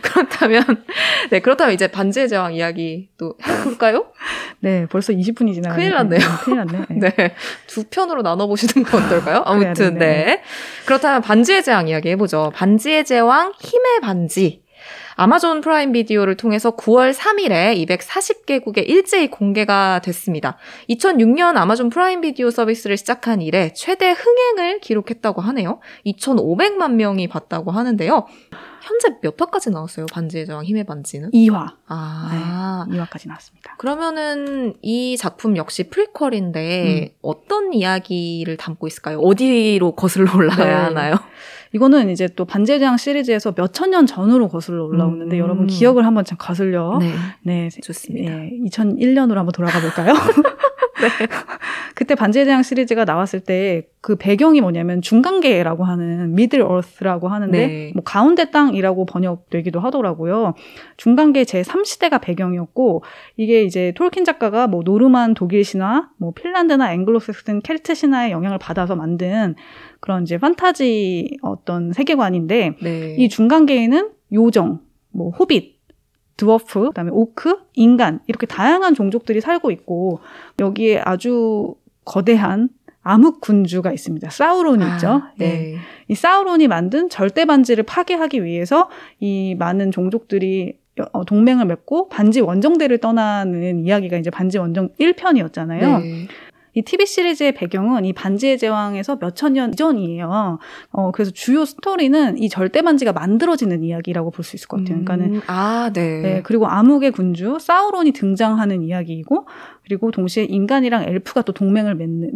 그렇다면 이제 반지의 제왕 이야기 또 해볼까요? 네, 벌써 20분이 지나가네요. 큰일 났네요. 큰일 났네. 네. 두 편으로 나눠보시는 건 어떨까요? 아무튼, 네. 그렇다면 반지의 제왕 이야기 해보죠. 반지의 제왕 힘의 반지. 아마존 프라임 비디오를 통해서 9월 3일에 240개국에 일제히 공개가 됐습니다. 2006년 아마존 프라임 비디오 서비스를 시작한 이래 최대 흥행을 기록했다고 하네요. 2,500만 명이 봤다고 하는데요. 현재 몇 화까지 나왔어요? 반지의 제왕 힘의 반지는? 2화. 네, 2화까지 나왔습니다. 그러면은 이 작품 역시 프리퀄인데 어떤 이야기를 담고 있을까요? 어디로 거슬러 올라가야 하나요? 이거는 이제 또 반지의 제왕 시리즈에서 몇천 년 전으로 거슬러 올라오는데 여러분 기억을 한번 좀 거슬려. 네, 좋습니다. 2001년으로 한번 돌아가 볼까요? 네. 그때 반지의 제왕 시리즈가 나왔을 때 그 배경이 뭐냐면 중간계라고 하는 미들 어스라고 하는데 뭐 가운데 땅이라고 번역되기도 하더라고요. 중간계 제3시대가 배경이었고 이게 이제 톨킨 작가가 뭐 노르만 독일 신화, 뭐 핀란드나 앵글로색슨 켈트 신화의 영향을 받아서 만든 그런 이제 판타지 어떤 세계관인데 이 중간계에는 요정, 뭐 호빗, 드워프, 그다음에 오크, 인간 이렇게 다양한 종족들이 살고 있고 여기에 아주 거대한 암흑 군주가 있습니다. 사우론이 있죠. 네. 이 사우론이 만든 절대 반지를 파괴하기 위해서 이 많은 종족들이 동맹을 맺고 반지 원정대를 떠나는 이야기가 이제 반지 원정 1편이었잖아요. 이 TV 시리즈의 배경은 이 반지의 제왕에서 몇천 년 이전이에요. 그래서 주요 스토리는 이 절대 반지가 만들어지는 이야기라고 볼 수 있을 것 같아요. 그러니까는 네, 그리고 암흑의 군주 사우론이 등장하는 이야기이고, 그리고 동시에 인간이랑 엘프가 또 동맹을 맺게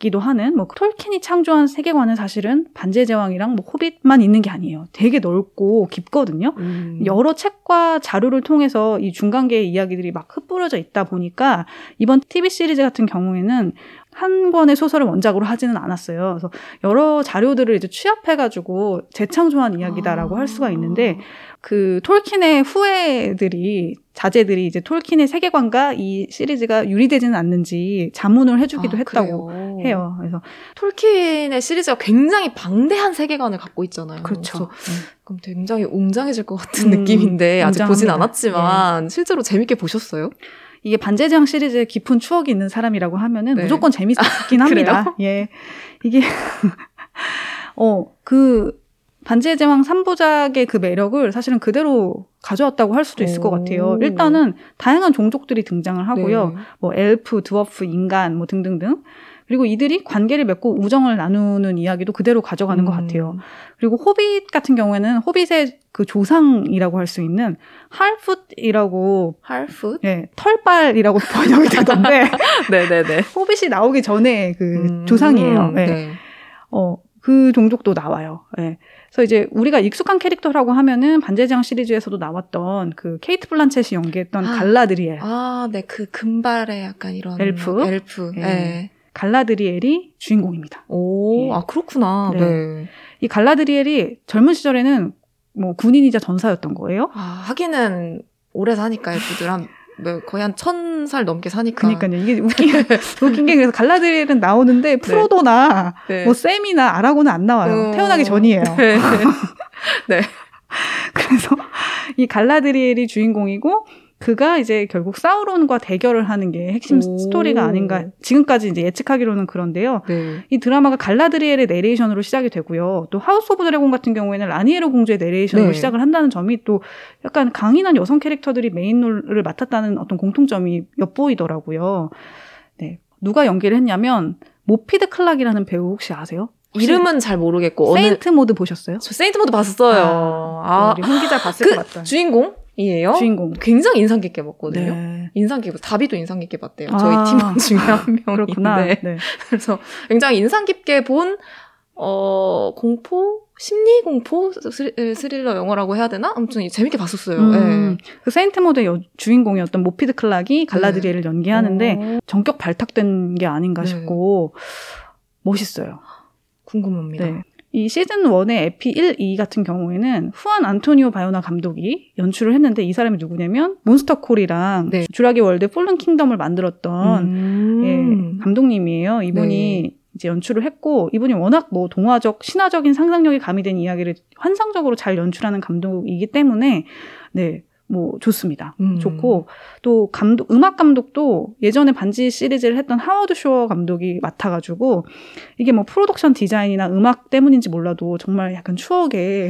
같기도 하는 뭐 톨킨이 창조한 세계관은 사실은 반지의 제왕이랑 뭐 호빗만 있는 게 아니에요. 되게 넓고 깊거든요. 여러 책과 자료를 통해서 이 중간계의 이야기들이 막 흩뿌려져 있다 보니까 이번 TV 시리즈 같은 경우에는 한 권의 소설을 원작으로 하지는 않았어요. 그래서 여러 자료들을 이제 취합해가지고 재창조한 이야기다라고 할 수가 있는데 그 톨킨의 자제들이 이제 톨킨의 세계관과 이 시리즈가 유리되지는 않는지 자문을 해주기도 했다고 그래요? 해요. 그래서 톨킨의 시리즈가 굉장히 방대한 세계관을 갖고 있잖아요. 그렇죠. 그럼 굉장히 웅장해질 것 같은 느낌인데 아직 보진 않았지만 실제로 재밌게 보셨어요? 이게 반지의 제왕 시리즈에 깊은 추억이 있는 사람이라고 하면은 무조건 재밌긴 합니다. 예. 이게 그 반지의 제왕 3부작의 그 매력을 사실은 그대로 가져왔다고 할 수도 있을 것 같아요. 일단은 다양한 종족들이 등장을 하고요. 뭐 엘프, 드워프, 인간 뭐 등등등. 그리고 이들이 관계를 맺고 우정을 나누는 이야기도 그대로 가져가는 것 같아요. 그리고 호빗 같은 경우에는 호빗의 그 조상이라고 할 수 있는 할풋이라고 네, 털빨이라고 번역이 되던데 네네네. 호빗이 나오기 전에 그 조상이에요. 네. 그 종족도 나와요. 네. 그래서 이제 우리가 익숙한 캐릭터라고 하면은 반지의 제왕 시리즈에서도 나왔던 그 케이트 블란쳇이 연기했던 갈라드리엘. 네, 그 금발의 약간 이런 엘프. 네. 갈라드리엘이 주인공입니다. 예. 그렇구나. 네. 이 갈라드리엘이 젊은 시절에는 뭐 군인이자 전사였던 거예요. 하기는 오래 사니까 애들들 거의 한 1000살 넘게 사니까. 그러니까요. 이게 웃긴 게 그래서 갈라드리엘은 나오는데 프로도나 뭐 샘이나 아라곤은 안 나와요. 태어나기 전이에요. 네. 그래서 이 갈라드리엘이 주인공이고 그가 이제 결국 사우론과 대결을 하는 게 핵심 스토리가 아닌가 지금까지 이제 예측하기로는 그런데요. 이 드라마가 갈라드리엘의 내레이션으로 시작이 되고요. 또 하우스 오브 드래곤 같은 경우에는 라니에르 공주의 내레이션으로 시작을 한다는 점이 또 약간 강인한 여성 캐릭터들이 메인 롤을 맡았다는 어떤 공통점이 엿보이더라고요. 네. 누가 연기를 했냐면 모피드 클락이라는 배우 혹시 아세요? 이름은 잘 모르겠고 세인트 모드 보셨어요? 저 세인트 모드 봤었어요. 우리 홍 기자 봤을 것 같다. 주인공이에요? 주인공. 굉장히 인상 깊게 봤거든요. 네. 인상 깊고 다비도 인상 깊게 봤대요. 저희 팀원 중에 한 명인데. 그렇구나. 네. 그래서 굉장히 인상 깊게 본 공포? 심리 공포 스릴러 영화라고 해야 되나? 아무튼 재밌게 봤었어요. 네. 그 세인트 모드의 주인공이었던 모피드 클락이 갈라드리엘을 연기하는데 전격 발탁된 게 아닌가 싶고 멋있어요. 궁금합니다. 네. 이 시즌 1의 에피 1, 2 같은 경우에는 후안 안토니오 바요나 감독이 연출을 했는데 이 사람이 누구냐면 몬스터콜이랑 주라기 월드 폴른 킹덤을 만들었던 감독님이에요. 이분이 이제 연출을 했고 이분이 워낙 뭐 동화적, 신화적인 상상력이 가미된 이야기를 환상적으로 잘 연출하는 감독이기 때문에 뭐 좋습니다. 좋고 또 음악 감독도 예전에 반지 시리즈를 했던 하워드 쇼어 감독이 맡아가지고 이게 뭐 프로덕션 디자인이나 음악 때문인지 몰라도 정말 약간 추억에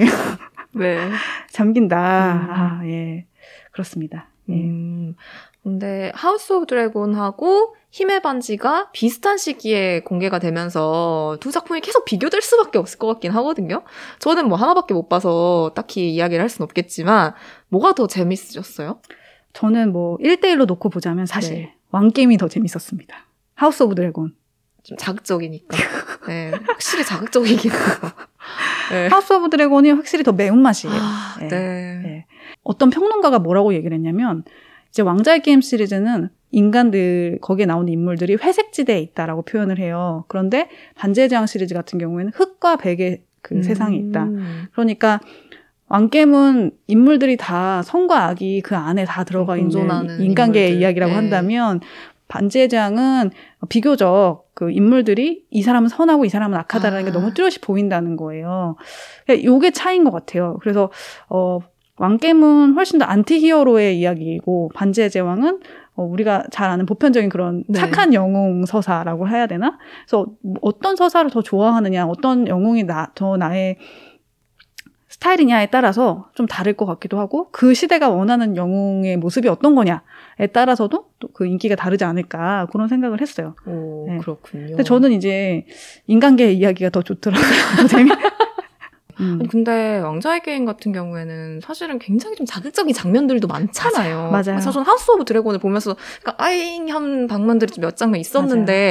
잠긴다. 예, 그렇습니다. 근데 하우스 오브 드래곤하고 힘의 반지가 비슷한 시기에 공개가 되면서 두 작품이 계속 비교될 수밖에 없을 것 같긴 하거든요. 저는 뭐 하나밖에 못 봐서 딱히 이야기를 할 수는 없겠지만 뭐가 더 재밌으셨어요? 저는 뭐 1대1로 놓고 보자면 사실 왕게임이 더 재밌었습니다. 하우스 오브 드래곤. 좀 자극적이니까. 네, 확실히 자극적이긴 해요. 네. 하우스 오브 드래곤이 확실히 더 매운맛이에요. 네. 어떤 평론가가 뭐라고 얘기를 했냐면 이제 왕자의 게임 시리즈는 인간들, 거기에 나오는 인물들이 회색지대에 있다라고 표현을 해요. 그런데 반지의 제왕 시리즈 같은 경우에는 흑과 백의 그 세상이 있다. 그러니까 왕게임은 인물들이 다 선과 악이 그 안에 다 들어가 있는 인간계의 이야기라고 한다면 반지의 제왕은 비교적 그 인물들이 이 사람은 선하고 이 사람은 악하다라는 게 너무 뚜렷이 보인다는 거예요. 요게 차이인 것 같아요. 그래서 왕게임은 훨씬 더 안티히어로의 이야기이고 반지의 제왕은 우리가 잘 아는 보편적인 그런 착한 영웅 서사라고 해야 되나? 그래서 어떤 서사를 더 좋아하느냐, 어떤 영웅이 더 나의 스타일이냐에 따라서 좀 다를 것 같기도 하고 그 시대가 원하는 영웅의 모습이 어떤 거냐에 따라서도 또 그 인기가 다르지 않을까 그런 생각을 했어요. 오, 그렇군요. 근데 저는 이제 인간계의 이야기가 더 좋더라고요. 아니, 근데 왕자의 게임 같은 경우에는 사실은 굉장히 좀 자극적인 장면들도 많잖아요. 맞아요. 저는 하우스 오브 드래곤을 보면서 그러니까 아잉한 장면들이 좀 몇 장면 있었는데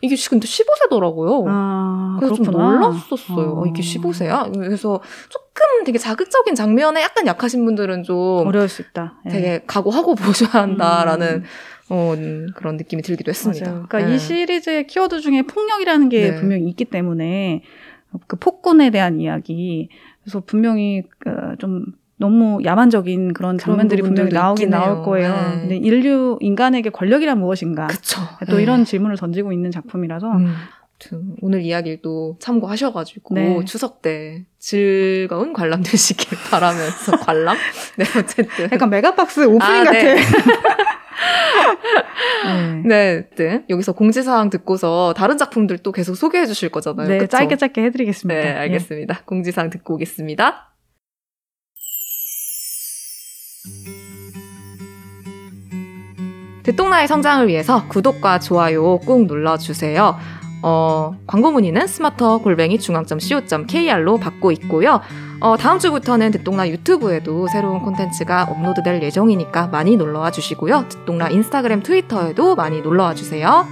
이게 근데 15세더라고요. 그래서 그렇구나. 좀 놀랐었어요. 이게 15세야? 그래서 조금 되게 자극적인 장면에 약간 약하신 분들은 좀 어려울 수 있다. 되게 각오하고 보셔야 한다라는 그런 느낌이 들기도 했습니다. 맞아요. 그러니까 이 시리즈의 키워드 중에 폭력이라는 게 분명히 있기 때문에 그 폭군에 대한 이야기. 그래서 분명히 좀 너무 야만적인 그런 장면들이 분명히 나오긴 나올 거예요. 근데 인간에게 권력이란 무엇인가? 그쵸. 또 이런 질문을 던지고 있는 작품이라서 오늘 이야기를 또 참고하셔가지고 추석 때 즐거운 관람 되시길 바라면서 관람? 네, 어쨌든 약간 메가박스 오프닝 같아. 네, 여기서 공지사항 듣고서 다른 작품들 또 계속 소개해 주실 거잖아요. 네, 그쵸? 짧게 해드리겠습니다. 네, 알겠습니다. 공지사항 듣고 오겠습니다. 듣동나의 성장을 위해서 구독과 좋아요 꾹 눌러주세요. 광고 문의는 smarter@중앙.co.kr로 받고 있고요. 다음 주부터는 듣동나 유튜브에도 새로운 콘텐츠가 업로드될 예정이니까 많이 놀러와 주시고요. 듣동나 인스타그램, 트위터에도 많이 놀러와 주세요.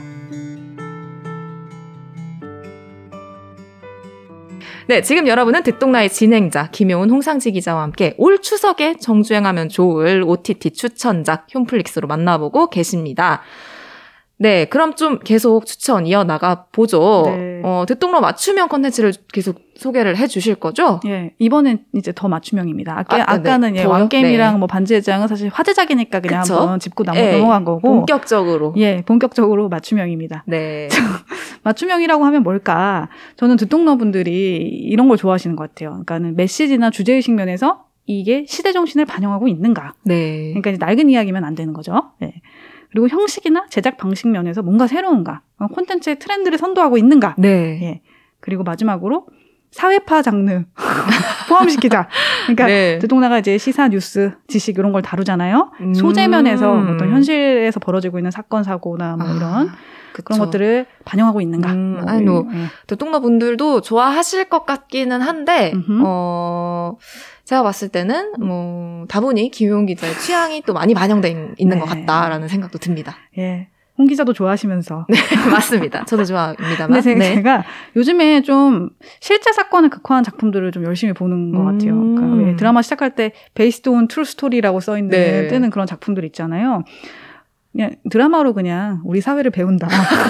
네, 지금 여러분은 듣동나의 진행자 김효은 홍상지 기자와 함께 올 추석에 정주행하면 좋을 OTT 추천작 홈플릭스로 만나보고 계십니다. 네, 그럼 좀 계속 추천 이어나가 보죠. 네. 듣동나 맞춤형 콘텐츠를 계속 소개를 해주실 거죠? 예, 이번엔 이제 더 맞춤형입니다. 아까는 네. 왕게임이랑 뭐 반지의 제왕은 사실 화제작이니까 그냥 그쵸? 한번 짚고 넘어간 거고. 본격적으로. 예, 본격적으로 맞춤형입니다. 네. 맞춤형이라고 하면 뭘까? 저는 듣동너 분들이 이런 걸 좋아하시는 것 같아요. 그러니까는 메시지나 주제의식 면에서 이게 시대 정신을 반영하고 있는가? 네. 그러니까 이제 낡은 이야기면 안 되는 거죠. 예. 그리고 형식이나 제작 방식 면에서 뭔가 새로운가? 콘텐츠의 트렌드를 선도하고 있는가? 네. 예. 그리고 마지막으로 사회파 장르 포함시키자. 그러니까 듣동나가 이제 시사, 뉴스, 지식 이런 걸 다루잖아요. 소재 면에서 어떤 현실에서 벌어지고 있는 사건, 사고나 뭐 이런 그런 것들을 반영하고 있는가. 듣동나 분들도 좋아하실 것 같기는 한데 제가 봤을 때는 다분히 김효은 기자의 취향이 또 많이 반영돼 있는 것 같다라는 생각도 듭니다. 예. 홍 기자도 좋아하시면서. 네, 맞습니다. 저도 좋아합니다만. 근데 제가 요즘에 좀 실제 사건을 극화한 작품들을 좀 열심히 보는 것 같아요. 그러니까 왜 드라마 시작할 때 Based on True Story라고 써있는 뜨는 그런 작품들 있잖아요. 그냥 드라마로 그냥 우리 사회를 배운다.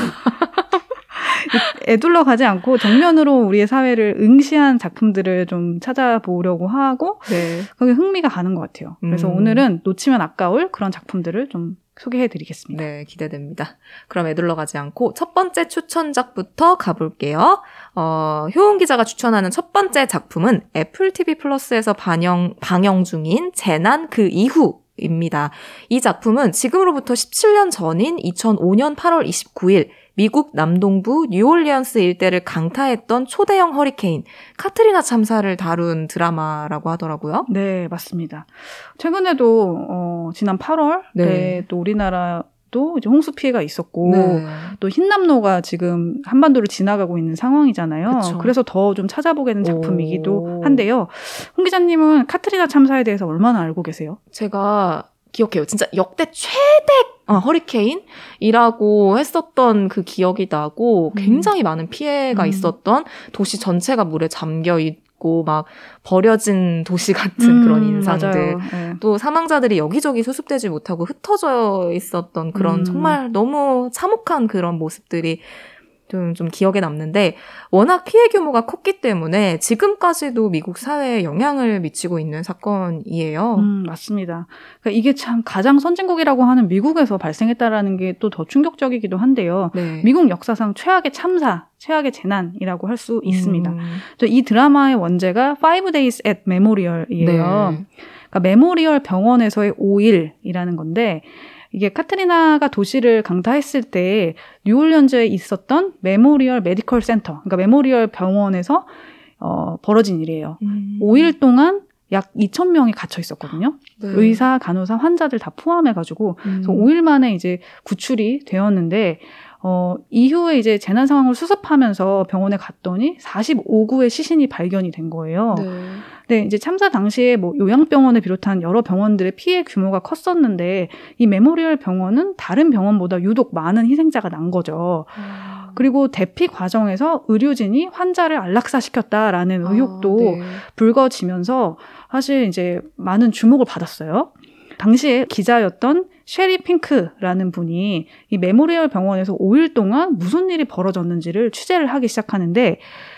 애둘러 가지 않고 정면으로 우리의 사회를 응시한 작품들을 좀 찾아보려고 하고 거기에 흥미가 가는 것 같아요. 그래서 오늘은 놓치면 아까울 그런 작품들을 좀 소개해드리겠습니다. 네, 기대됩니다. 그럼 애둘러 가지 않고 첫 번째 추천작부터 가볼게요. 효은 기자가 추천하는 첫 번째 작품은 애플 TV 플러스에서 방영 중인 재난 그 이후입니다. 이 작품은 지금으로부터 17년 전인 2005년 8월 29일 미국 남동부 뉴올리언스 일대를 강타했던 초대형 허리케인 카트리나 참사를 다룬 드라마라고 하더라고요. 네, 맞습니다. 최근에도 지난 8월에 또 우리나라도 이제 홍수 피해가 있었고 또 흰남노가 지금 한반도를 지나가고 있는 상황이잖아요. 그쵸. 그래서 더 좀 찾아보게 된 작품이기도 한데요. 홍 기자님은 카트리나 참사에 대해서 얼마나 알고 계세요? 제가 기억해요. 진짜 역대 최대 허리케인이라고 했었던 그 기억이 나고 굉장히 많은 피해가 있었던 도시 전체가 물에 잠겨 있고 막 버려진 도시 같은 그런 인상들. 또 사망자들이 여기저기 수습되지 못하고 흩어져 있었던 그런 정말 너무 참혹한 그런 모습들이 좀 기억에 남는데 워낙 피해 규모가 컸기 때문에 지금까지도 미국 사회에 영향을 미치고 있는 사건이에요. 맞습니다. 그러니까 이게 참 가장 선진국이라고 하는 미국에서 발생했다라는 게 또 더 충격적이기도 한데요. 미국 역사상 최악의 참사, 최악의 재난이라고 할 수 있습니다. 이 드라마의 원제가 5 Days at Memorial이에요. 그러니까 메모리얼 병원에서의 5일이라는 건데 이게 카트리나가 도시를 강타했을 때 뉴올리언즈에 있었던 메모리얼 메디컬 센터, 그러니까 메모리얼 병원에서 벌어진 일이에요. 5일 동안 약 2,000명이 갇혀 있었거든요. 의사, 간호사, 환자들 다 포함해가지고 그래서 5일 만에 이제 구출이 되었는데 이후에 이제 재난 상황을 수습하면서 병원에 갔더니 45구의 시신이 발견이 된 거예요. 네, 이제 참사 당시에 뭐 요양병원을 비롯한 여러 병원들의 피해 규모가 컸었는데 이 메모리얼 병원은 다른 병원보다 유독 많은 희생자가 난 거죠. 그리고 대피 과정에서 의료진이 환자를 안락사시켰다라는 의혹도 네. 불거지면서 사실 이제 많은 주목을 받았어요. 당시에 기자였던 셰리 핑크라는 분이 이 메모리얼 병원에서 5일 동안 무슨 일이 벌어졌는지를 취재를 하기 시작하는데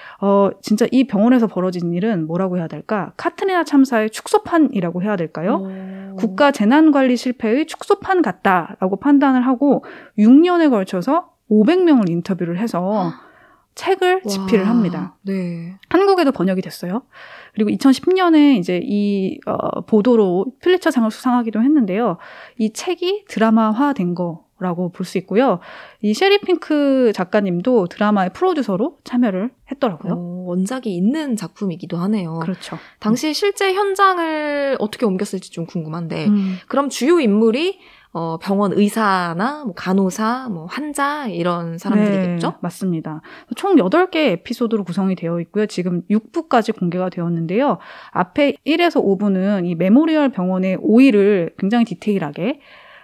진짜 이 병원에서 벌어진 일은 뭐라고 해야 될까? 카트리나 참사의 축소판이라고 해야 될까요? 국가 재난관리 실패의 축소판 같다라고 판단을 하고 6년에 걸쳐서 500명을 인터뷰를 해서 책을 집필을 합니다. 네. 한국에도 번역이 됐어요. 그리고 2010년에 이제 이 보도로 필리처상을 수상하기도 했는데요. 이 책이 드라마화된 거라고 볼 수 있고요. 이 셰리 핑크 작가님도 드라마의 프로듀서로 참여를 했더라고요. 원작이 있는 작품이기도 하네요. 그렇죠. 당시 실제 현장을 어떻게 옮겼을지 좀 궁금한데 그럼 주요 인물이 병원 의사나 뭐 간호사, 뭐 환자 이런 사람들이겠죠? 네, 맞습니다. 총 8개의 에피소드로 구성이 되어 있고요. 지금 6부까지 공개가 되었는데요. 앞에 1에서 5부는 이 메모리얼 병원의 5일을 굉장히 디테일하게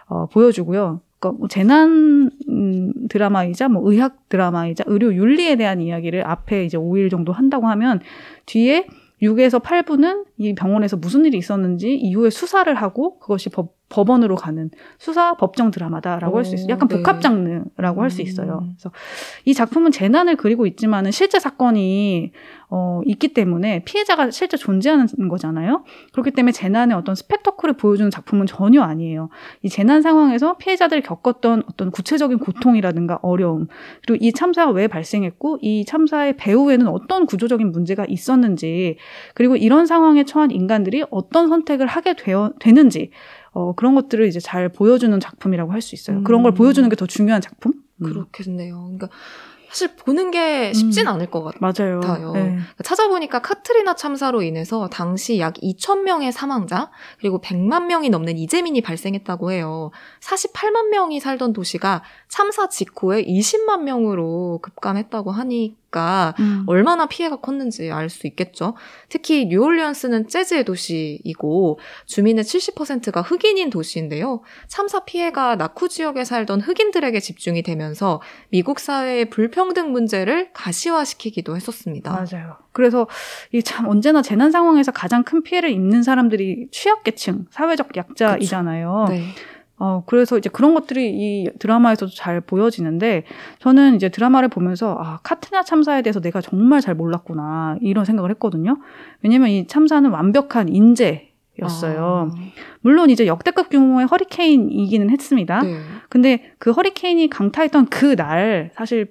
보여주고요. 그러니까 뭐 재난 드라마이자 뭐 의학 드라마이자 의료 윤리에 대한 이야기를 앞에 이제 5일 정도 한다고 하면 뒤에 6에서 8부는 이 병원에서 무슨 일이 있었는지 이후에 수사를 하고 그것이 법원으로 가는 수사 법정 드라마다라고 할 수 있어요. 약간 복합 장르라고 할 수 있어요. 그래서 이 작품은 재난을 그리고 있지만은 실제 사건이 있기 때문에 피해자가 실제 존재하는 거잖아요. 그렇기 때문에 재난의 어떤 스펙터클을 보여주는 작품은 전혀 아니에요. 이 재난 상황에서 피해자들이 겪었던 어떤 구체적인 고통이라든가 어려움, 그리고 이 참사가 왜 발생했고 이 참사의 배후에는 어떤 구조적인 문제가 있었는지, 그리고 이런 상황에 처한 인간들이 어떤 선택을 하게 되는지 그런 것들을 이제 잘 보여주는 작품이라고 할 수 있어요. 그런 걸 보여주는 게 더 중요한 작품? 그렇겠네요. 그러니까 사실 보는 게 쉽진 않을 것 같아요. 맞아요. 네. 찾아보니까 카트리나 참사로 인해서 당시 약 2,000명의 사망자 그리고 100만 명이 넘는 이재민이 발생했다고 해요. 48만 명이 살던 도시가 참사 직후에 20만 명으로 급감했다고 하니까 얼마나 피해가 컸는지 알 수 있겠죠. 특히 뉴올리언스는 재즈의 도시이고 주민의 70%가 흑인인 도시인데요. 참사 피해가 나쿠 지역에 살던 흑인들에게 집중이 되면서 미국 사회의 불평등 문제를 가시화시키기도 했었습니다. 맞아요. 그래서 이 참 언제나 재난 상황에서 가장 큰 피해를 입는 사람들이 취약계층, 사회적 약자이잖아요. 네. 그래서 이제 그런 것들이 이 드라마에서도 잘 보여지는데 저는 이제 드라마를 보면서 카트리나 참사에 대해서 내가 정말 잘 몰랐구나 이런 생각을 했거든요. 왜냐면 이 참사는 완벽한 인재였어요. 물론 이제 역대급 규모의 허리케인이기는 했습니다. 네. 근데 그 허리케인이 강타했던 그날 사실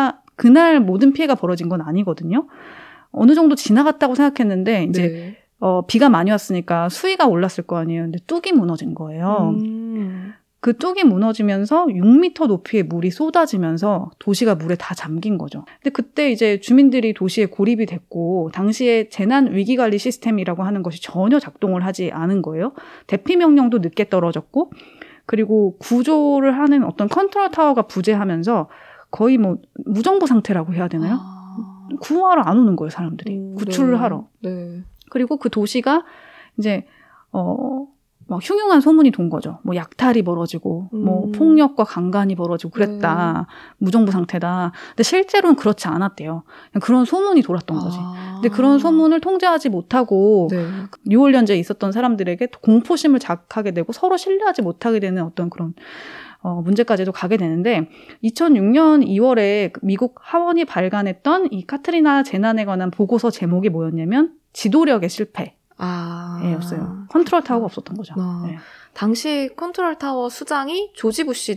그날 모든 피해가 벌어진 건 아니거든요. 어느 정도 지나갔다고 생각했는데 이제 네. 비가 많이 왔으니까 수위가 올랐을 거 아니에요. 근데 뚝이 무너진 거예요. 그 뚝이 무너지면서 6m 높이의 물이 쏟아지면서 도시가 물에 다 잠긴 거죠. 근데 그때 이제 주민들이 도시에 고립이 됐고 당시에 재난 위기관리 시스템이라고 하는 것이 전혀 작동을 하지 않은 거예요. 대피 명령도 늦게 떨어졌고 그리고 구조를 하는 어떤 컨트롤 타워가 부재하면서 거의 뭐 무정부 상태라고 해야 되나요? 구하러 안 오는 거예요, 사람들이. 구출을 네. 하러. 네. 그리고 그 도시가 이제 막 흉흉한 소문이 돈 거죠. 뭐 약탈이 벌어지고 뭐 폭력과 강간이 벌어지고 그랬다. 무정부 상태다. 근데 실제로는 그렇지 않았대요. 그냥 그런 소문이 돌았던 거지. 근데 그런 소문을 통제하지 못하고 네. 뉴올리언즈에 있었던 사람들에게 공포심을 자극하게 되고 서로 신뢰하지 못하게 되는 어떤 그런 문제까지도 가게 되는데 2006년 2월에 미국 하원이 발간했던 이 카트리나 재난에 관한 보고서 제목이 뭐였냐면 지도력의 실패였어요. 컨트롤 타워가 없었던 거죠. 네. 당시 컨트롤 타워 수장이 조지 부시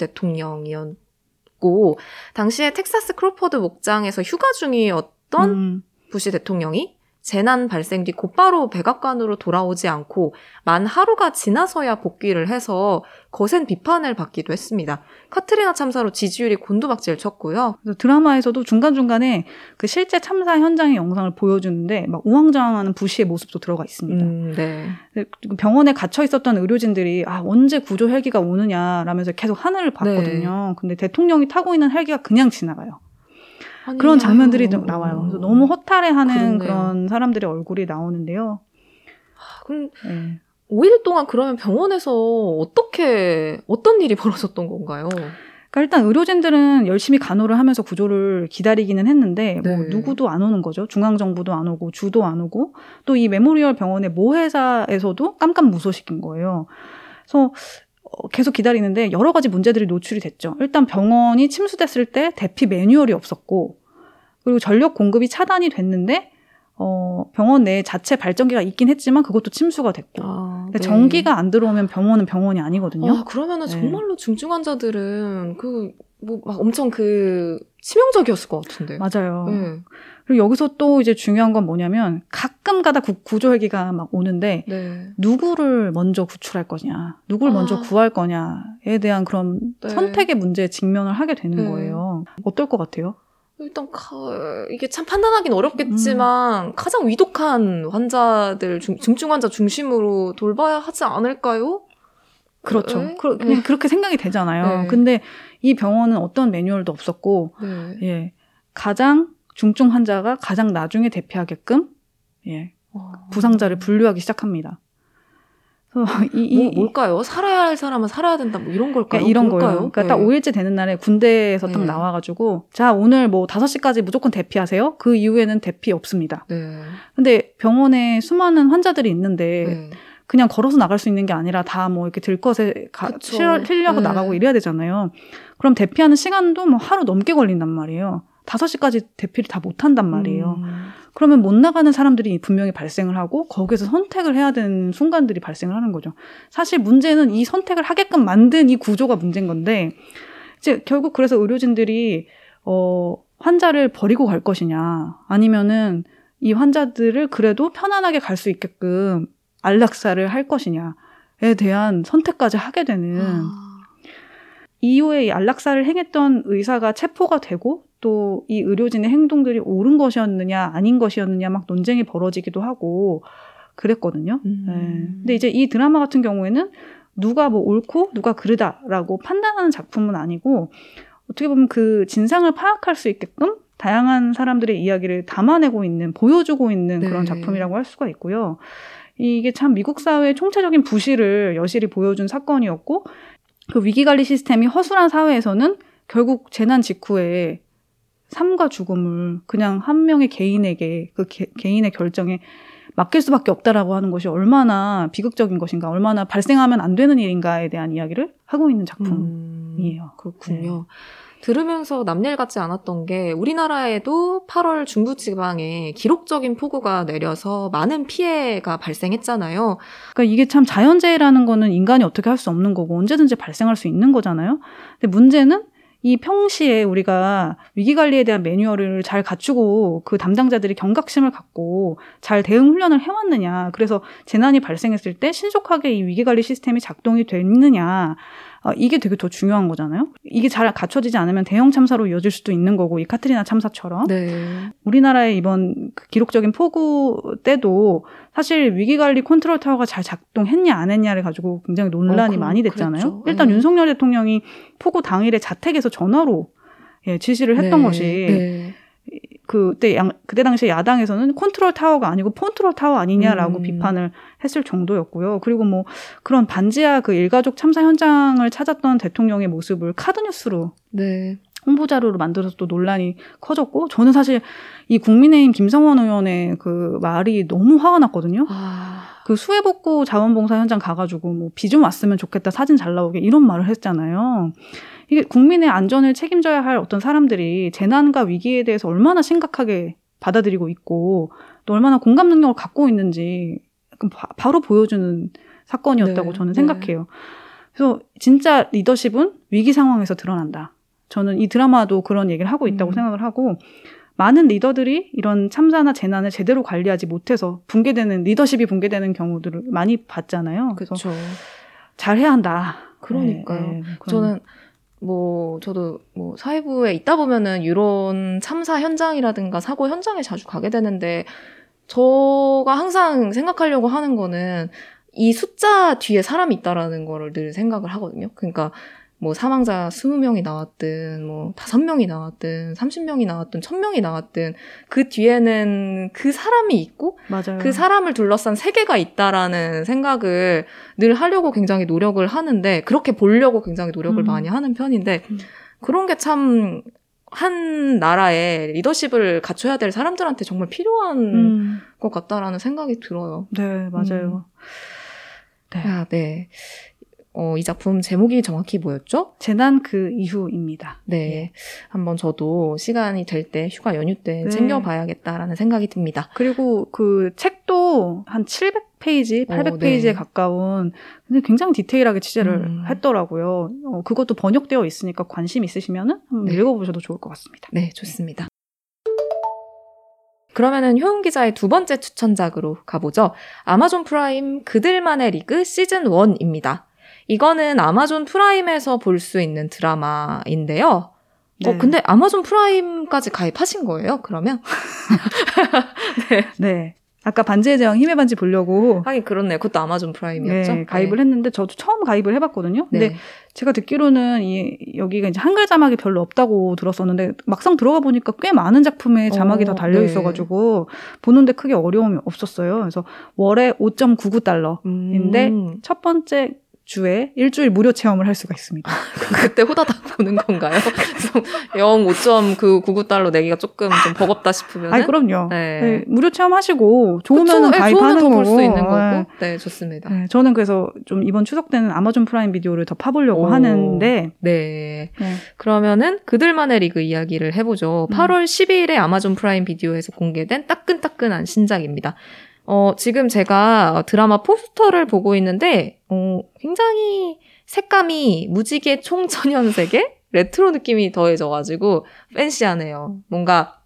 대통령이었고 당시에 텍사스 크로포드 목장에서 휴가 중이었던 부시 대통령이 재난 발생 뒤 곧바로 백악관으로 돌아오지 않고 만 하루가 지나서야 복귀를 해서 거센 비판을 받기도 했습니다. 카트리나 참사로 지지율이 곤두박질 쳤고요. 그래서 드라마에서도 중간중간에 그 실제 참사 현장의 영상을 보여주는데 막 우왕좌왕하는 부시의 모습도 들어가 있습니다. 네. 병원에 갇혀 있었던 의료진들이 언제 구조 헬기가 오느냐라면서 계속 하늘을 봤거든요. 네. 근데 대통령이 타고 있는 헬기가 그냥 지나가요. 그런 장면들이 나와요. 그래서 너무 허탈해하는 그런 사람들의 얼굴이 나오는데요. 그럼 5일 동안 그러면 병원에서 어떤 일이 벌어졌던 건가요? 그러니까 일단 의료진들은 열심히 간호를 하면서 구조를 기다리기는 했는데 네. 뭐 누구도 안 오는 거죠. 중앙정부도 안 오고 주도 안 오고 또 이 메모리얼 병원의 모 회사에서도 깜깜무소식인 거예요. 그래서 계속 기다리는데 여러 가지 문제들이 노출이 됐죠. 일단 병원이 침수됐을 때 대피 매뉴얼이 없었고 그리고 전력 공급이 차단이 됐는데 병원 내에 자체 발전기가 있긴 했지만 그것도 침수가 됐고 네. 전기가 안 들어오면 병원은 병원이 아니거든요. 그러면은 네. 정말로 중증 환자들은 막 엄청 치명적이었을 것 같은데. 맞아요. 네. 그리고 여기서 또 이제 중요한 건 뭐냐면 가끔가다 구조 헬기가 막 오는데 네. 누구를 먼저 구출할 거냐, 누굴 먼저 구할 거냐에 대한 그런 네. 선택의 문제에 직면을 하게 되는 네. 거예요. 어떨 것 같아요? 일단 이게 참 판단하기는 어렵겠지만 가장 위독한 환자들, 중증 환자 중심으로 돌봐야 하지 않을까요? 그렇죠. 네? 그냥 그렇게 생각이 되잖아요. 네. 근데 이 병원은 어떤 매뉴얼도 없었고 네. 예, 가장 중증 환자가 가장 나중에 대피하게끔 예, 부상자를 분류하기 시작합니다. 뭘까요? 살아야 할 사람은 살아야 된다, 뭐 이런 걸까요? 그러니까 이런 뭘까요? 거예요. 그러니까 네. 딱 5일째 되는 날에 군대에서 딱 나와가지고 자 오늘 뭐 5시까지 무조건 대피하세요. 그 이후에는 대피 없습니다. 네. 근데 병원에 수많은 환자들이 있는데 네. 그냥 걸어서 나갈 수 있는 게 아니라 다 뭐 이렇게 들것에 실려고 네. 나가고 이래야 되잖아요. 그럼 대피하는 시간도 뭐 하루 넘게 걸린단 말이에요. 5시까지 대피를 다 못한단 말이에요. 그러면 못 나가는 사람들이 분명히 발생을 하고 거기서 선택을 해야 되는 순간들이 발생을 하는 거죠. 사실 문제는 이 선택을 하게끔 만든 이 구조가 문제인 건데 이제 결국 그래서 의료진들이 환자를 버리고 갈 것이냐 아니면은 이 환자들을 그래도 편안하게 갈 수 있게끔 안락사를 할 것이냐에 대한 선택까지 하게 되는 이후에 이 안락사를 행했던 의사가 체포가 되고 또 이 의료진의 행동들이 옳은 것이었느냐 아닌 것이었느냐 막 논쟁이 벌어지기도 하고 그랬거든요. 네. 근데 이제 이 드라마 같은 경우에는 누가 뭐 옳고 누가 그르다라고 판단하는 작품은 아니고 어떻게 보면 그 진상을 파악할 수 있게끔 다양한 사람들의 이야기를 담아내고 있는 보여주고 있는 그런 작품이라고 할 수가 있고요. 이게 참 미국 사회의 총체적인 부실을 여실히 보여준 사건이었고 그 위기관리 시스템이 허술한 사회에서는 결국 재난 직후에 삶과 죽음을 그냥 한 명의 개인에게 그 개인의 결정에 맡길 수밖에 없다라고 하는 것이 얼마나 비극적인 것인가, 얼마나 발생하면 안 되는 일인가에 대한 이야기를 하고 있는 작품이에요. 그렇군요. 네. 들으면서 남일 같지 않았던 게 우리나라에도 8월 중부지방에 기록적인 폭우가 내려서 많은 피해가 발생했잖아요. 그러니까 이게 참 자연재해라는 거는 인간이 어떻게 할 수 없는 거고 언제든지 발생할 수 있는 거잖아요. 근데 문제는 이 평시에 우리가 위기관리에 대한 매뉴얼을 잘 갖추고 그 담당자들이 경각심을 갖고 잘 대응 훈련을 해왔느냐. 그래서 재난이 발생했을 때 신속하게 이 위기관리 시스템이 작동이 됐느냐. 이게 되게 더 중요한 거잖아요. 이게 잘 갖춰지지 않으면 대형 참사로 이어질 수도 있는 거고 이 카트리나 참사처럼. 네. 우리나라의 이번 기록적인 폭우 때도 사실 위기관리 컨트롤 타워가 잘 작동했냐 안 했냐를 가지고 굉장히 논란이 많이 됐잖아요. 그랬죠. 일단 윤석열 대통령이 폭우 당일에 자택에서 전화로 지시를 했던 것이 그때 당시에 야당에서는 컨트롤 타워가 아니고 폰트롤 타워 아니냐라고 비판을 했을 정도였고요. 그리고 뭐 그런 반지하 그 일가족 참사 현장을 찾았던 대통령의 모습을 카드뉴스로 홍보 자료로 만들어서 또 논란이 커졌고 저는 사실 이 국민의힘 김성원 의원의 그 말이 너무 화가 났거든요. 그 수해복구 자원봉사 현장 가가지고 뭐 비 좀 왔으면 좋겠다 사진 잘 나오게 이런 말을 했잖아요. 이게 국민의 안전을 책임져야 할 어떤 사람들이 재난과 위기에 대해서 얼마나 심각하게 받아들이고 있고 또 얼마나 공감 능력을 갖고 있는지 바로 보여주는 사건이었다고 저는 생각해요. 그래서 진짜 리더십은 위기 상황에서 드러난다. 저는 이 드라마도 그런 얘기를 하고 있다고 생각을 하고 많은 리더들이 이런 참사나 재난을 제대로 관리하지 못해서 리더십이 붕괴되는 경우들을 많이 봤잖아요. 그래서 잘해야 한다. 그러니까요. 저도 사회부에 있다 보면은 이런 참사 현장이라든가 사고 현장에 자주 가게 되는데 저가 항상 생각하려고 하는 거는 이 숫자 뒤에 사람이 있다라는 거를 늘 생각을 하거든요. 그러니까 뭐 사망자 20명이 나왔든 뭐 5명이 나왔든 30명이 나왔든 1000명이 나왔든 그 뒤에는 그 사람이 있고 맞아요. 그 사람을 둘러싼 세계가 있다라는 생각을 늘 하려고 굉장히 노력을 하는데 그렇게 보려고 굉장히 노력을 많이 하는 편인데 그런 게 참 한 나라에 리더십을 갖춰야 될 사람들한테 정말 필요한 것 같다라는 생각이 들어요. 네, 맞아요. 네. 네. 이 작품 제목이 정확히 뭐였죠? 재난 그 이후입니다. 네. 한번 저도 시간이 될 때, 휴가 연휴 때 챙겨봐야겠다라는 생각이 듭니다. 그리고 그 책도 한 700페이지, 800페이지에 가까운 근데 굉장히 디테일하게 취재를 했더라고요. 그것도 번역되어 있으니까 관심 있으시면 한번 읽어보셔도 좋을 것 같습니다. 네, 좋습니다. 그러면은 효은 기자의 두 번째 추천작으로 가보죠. 아마존 프라임 그들만의 리그 시즌 1입니다. 이거는 아마존 프라임에서 볼 수 있는 드라마인데요. 네. 근데 아마존 프라임까지 가입하신 거예요, 그러면? 네. 아까 반지의 제왕 힘의 반지 보려고. 하긴 그렇네요. 그것도 아마존 프라임이었죠? 네, 가입을 했는데 저도 처음 가입을 해봤거든요. 근데 제가 듣기로는 여기가 이제 한글 자막이 별로 없다고 들었었는데 막상 들어가 보니까 꽤 많은 작품에 자막이 다 달려 있어가지고 보는데 크게 어려움이 없었어요. 그래서 월에 $5.99인데 첫 번째 주에 일주일 무료 체험을 할 수가 있습니다. 그때 호다닥 보는 건가요? 영 5.99달러 내기가 조금 좀 버겁다 싶으면. 아니, 그럼요. 네, 무료 체험하시고 좋으면 가입하는 거고. 볼 수 있는 거고. 네, 좋습니다. 네, 저는 그래서 좀 이번 추석 때는 아마존 프라임 비디오를 더 파보려고 하는데. 네. 그러면은 그들만의 리그 이야기를 해보죠. 8월 12일에 아마존 프라임 비디오에서 공개된 따끈따끈한 신작입니다. 지금 제가 드라마 포스터를 보고 있는데, 굉장히 색감이 무지개 총천연색에 레트로 느낌이 더해져가지고 팬시하네요. 뭔가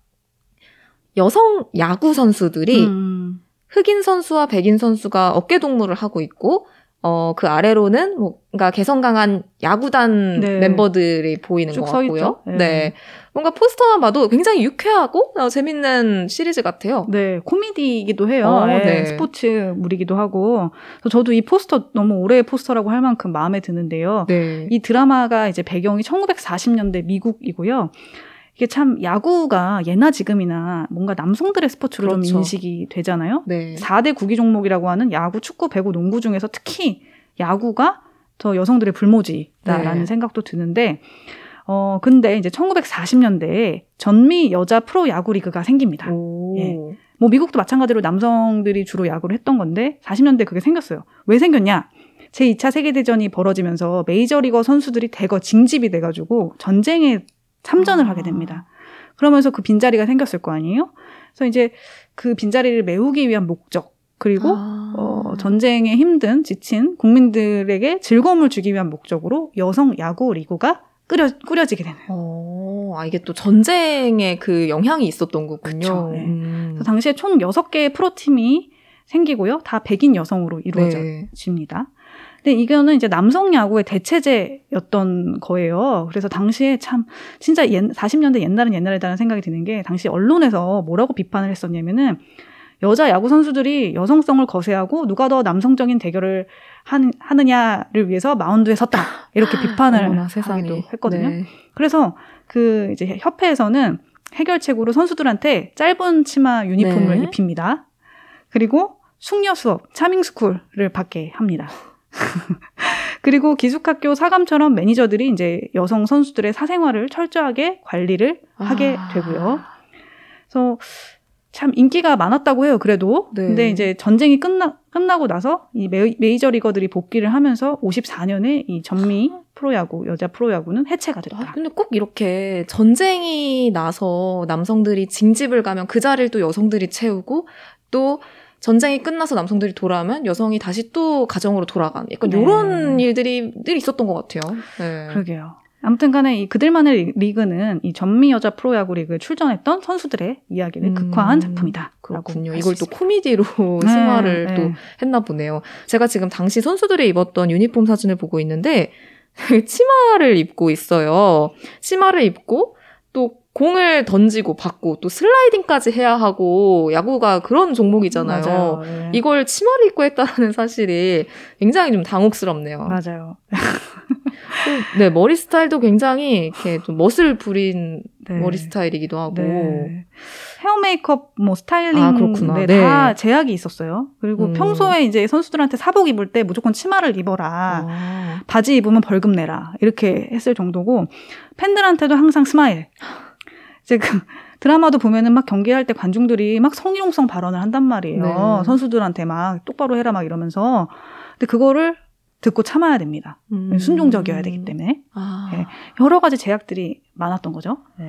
여성 야구 선수들이 흑인 선수와 백인 선수가 어깨동무를 하고 있고, 그 아래로는 뭔가 개성 강한 야구단 멤버들이 보이는 것 같고요. 네. 뭔가 포스터만 봐도 굉장히 유쾌하고 재밌는 시리즈 같아요. 네, 코미디이기도 해요. 스포츠물이기도 하고. 저도 이 포스터 너무 오래의 포스터라고 할 만큼 마음에 드는데요. 이 드라마가 이제 배경이 1940년대 미국이고요. 이게 참 야구가 예나 지금이나 뭔가 남성들의 스포츠로 좀 인식이 되잖아요. 4대 구기 종목이라고 하는 야구, 축구, 배구, 농구 중에서 특히 야구가 더 여성들의 불모지다라는 생각도 드는데 근데 이제 1940년대에 전미 여자 프로 야구 리그가 생깁니다. 뭐 미국도 마찬가지로 남성들이 주로 야구를 했던 건데 40년대에 그게 생겼어요. 왜 생겼냐? 제2차 세계대전이 벌어지면서 메이저리거 선수들이 대거 징집이 돼가지고 전쟁에 참전을 하게 됩니다. 그러면서 그 빈자리가 생겼을 거 아니에요? 그래서 이제 그 빈자리를 메우기 위한 목적, 그리고 전쟁에 힘든 지친 국민들에게 즐거움을 주기 위한 목적으로 여성 야구 리그가 꾸려지게 되는. 이게 또 전쟁에 그 영향이 있었던 거군요. 그렇죠. 그래서 당시에 총 6개의 프로팀이 생기고요. 다 백인 여성으로 이루어집니다. 근데 이거는 이제 남성 야구의 대체제였던 거예요. 그래서 당시에 참 진짜 40년대 옛날은 옛날이라는 생각이 드는 게 당시 언론에서 뭐라고 비판을 했었냐면은 여자 야구 선수들이 여성성을 거세하고 누가 더 남성적인 대결을 하느냐를 위해서 마운드에 섰다. 이렇게 비판을 하기도 했거든요. 그래서 그 이제 협회에서는 해결책으로 선수들한테 짧은 치마 유니폼을 입힙니다. 그리고 숙녀 수업, 차밍스쿨을 받게 합니다. 그리고 기숙학교 사감처럼 매니저들이 이제 여성 선수들의 사생활을 철저하게 관리를 하게 되고요. 그래서 참 인기가 많았다고 해요. 그래도. 근데 이제 전쟁이 끝나고 나서 이 메이저리거들이 복귀를 하면서 54년에 이 전미 프로야구, 여자 프로야구는 해체가 됐다. 근데 꼭 이렇게 전쟁이 나서 남성들이 징집을 가면 그 자리를 또 여성들이 채우고 또 전쟁이 끝나서 남성들이 돌아오면 여성이 다시 또 가정으로 돌아가는 약간 이런 일들이 늘 있었던 것 같아요. 그러게요. 아무튼 간에 이 그들만의 리그는 이 전미 여자 프로야구 리그에 출전했던 선수들의 이야기를 극화한 작품이다. 그렇군요. 이걸 또 코미디로 승화를 또 했나 보네요. 제가 지금 당시 선수들이 입었던 유니폼 사진을 보고 있는데 치마를 입고 있어요. 치마를 입고 또 공을 던지고 받고 또 슬라이딩까지 해야 하고 야구가 그런 종목이잖아요. 맞아요. 이걸 치마를 입고 했다는 사실이 굉장히 좀 당혹스럽네요. 맞아요. 네, 머리 스타일도 굉장히 이렇게 좀 멋을 부린 네. 머리 스타일이기도 하고. 네. 헤어 메이크업, 뭐 스타일링, 아, 그렇구나. 네, 네. 다 제약이 있었어요. 그리고 평소에 이제 선수들한테 사복 입을 때 무조건 치마를 입어라. 바지 입으면 벌금 내라. 이렇게 했을 정도고, 팬들한테도 항상 스마일. 이제 그 드라마도 보면은 막 경기할 때 관중들이 막 성희롱성 발언을 한단 말이에요. 네. 선수들한테 막 똑바로 해라 막 이러면서. 근데 그거를 듣고 참아야 됩니다. 순종적이어야 되기 때문에. 네. 여러 가지 제약들이 많았던 거죠. 네.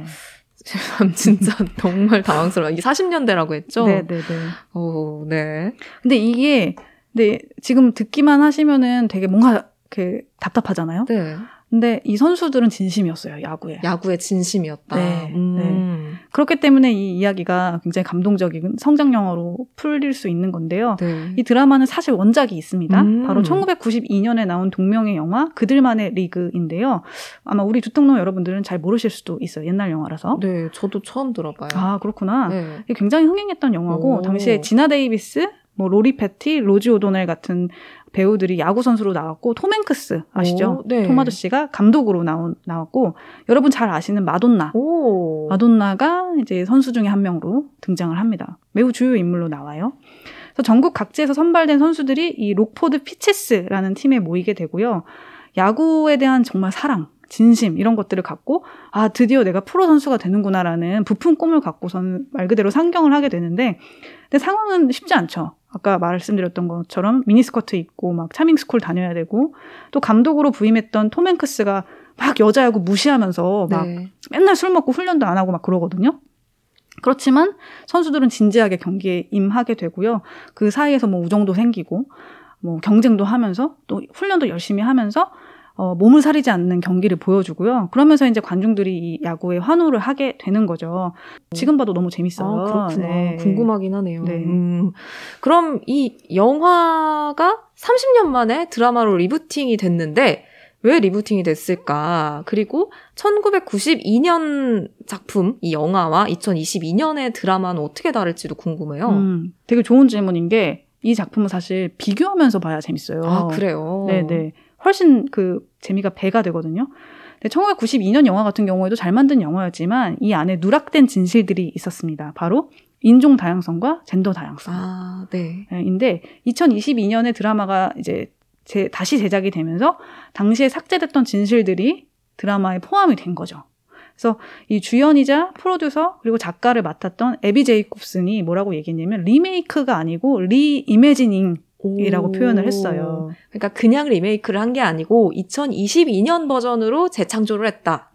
참 진짜 정말 당황스러워. 이게 40년대라고 했죠? 네네네. 오, 네. 근데 이게 네, 지금 듣기만 하시면은 되게 뭔가 이렇게 답답하잖아요. 네. 근데 이 선수들은 진심이었어요, 야구에. 야구의 진심이었다. 네, 네. 그렇기 때문에 이 이야기가 굉장히 감동적인 성장 영화로 풀릴 수 있는 건데요. 네. 이 드라마는 사실 원작이 있습니다. 바로 1992년에 나온 동명의 영화 그들만의 리그인데요. 아마 우리 두통로 여러분들은 잘 모르실 수도 있어요. 옛날 영화라서. 네, 저도 처음 들어봐요. 아, 그렇구나. 네. 이게 굉장히 흥행했던 영화고 오. 당시에 지나 데이비스, 뭐 로리 패티, 로지 오도넬 같은 배우들이 야구 선수로 나왔고 톰 행크스 아시죠? 오, 네. 톰 아저씨가 감독으로 나왔고 여러분 잘 아시는 마돈나. 오. 마돈나가 이제 선수 중에 한 명으로 등장을 합니다. 매우 주요 인물로 나와요. 그래서 전국 각지에서 선발된 선수들이 이 록포드 피치스라는 팀에 모이게 되고요. 야구에 대한 정말 사랑, 진심 이런 것들을 갖고 아 드디어 내가 프로 선수가 되는구나라는 부푼 꿈을 갖고서는 말 그대로 상경을 하게 되는데 근데 상황은 쉽지 않죠. 아까 말씀드렸던 것처럼 미니스커트 입고 막 차밍스쿨 다녀야 되고 또 감독으로 부임했던 톰 행크스가 막 여자야구 무시하면서 막 네. 맨날 술 먹고 훈련도 안 하고 막 그러거든요. 그렇지만 선수들은 진지하게 경기에 임하게 되고요. 그 사이에서 뭐 우정도 생기고 뭐 경쟁도 하면서 또 훈련도 열심히 하면서 몸을 사리지 않는 경기를 보여주고요. 그러면서 이제 관중들이 이 야구에 환호를 하게 되는 거죠. 지금 봐도 너무 재밌어요. 아, 그렇구나. 네. 궁금하긴 하네요. 네. 그럼 이 영화가 30년 만에 드라마로 리부팅이 됐는데 왜 리부팅이 됐을까? 그리고 1992년 작품, 이 영화와 2022년의 드라마는 어떻게 다를지도 궁금해요. 되게 좋은 질문인 게 이 작품은 사실 비교하면서 봐야 재밌어요. 아, 그래요? 네네. 훨씬 그 재미가 배가 되거든요. 1992년 영화 같은 경우에도 잘 만든 영화였지만 이 안에 누락된 진실들이 있었습니다. 바로 인종 다양성과 젠더 다양성. 아, 네. 인데 2022년에 드라마가 이제 다시 제작이 되면서 당시에 삭제됐던 진실들이 드라마에 포함이 된 거죠. 그래서 이 주연이자 프로듀서 그리고 작가를 맡았던 에비 제이콥슨이 뭐라고 얘기했냐면 리메이크가 아니고 리이매지닝이라고 표현을 했어요. 그러니까 그냥 리메이크를 한 게 아니고 2022년 버전으로 재창조를 했다.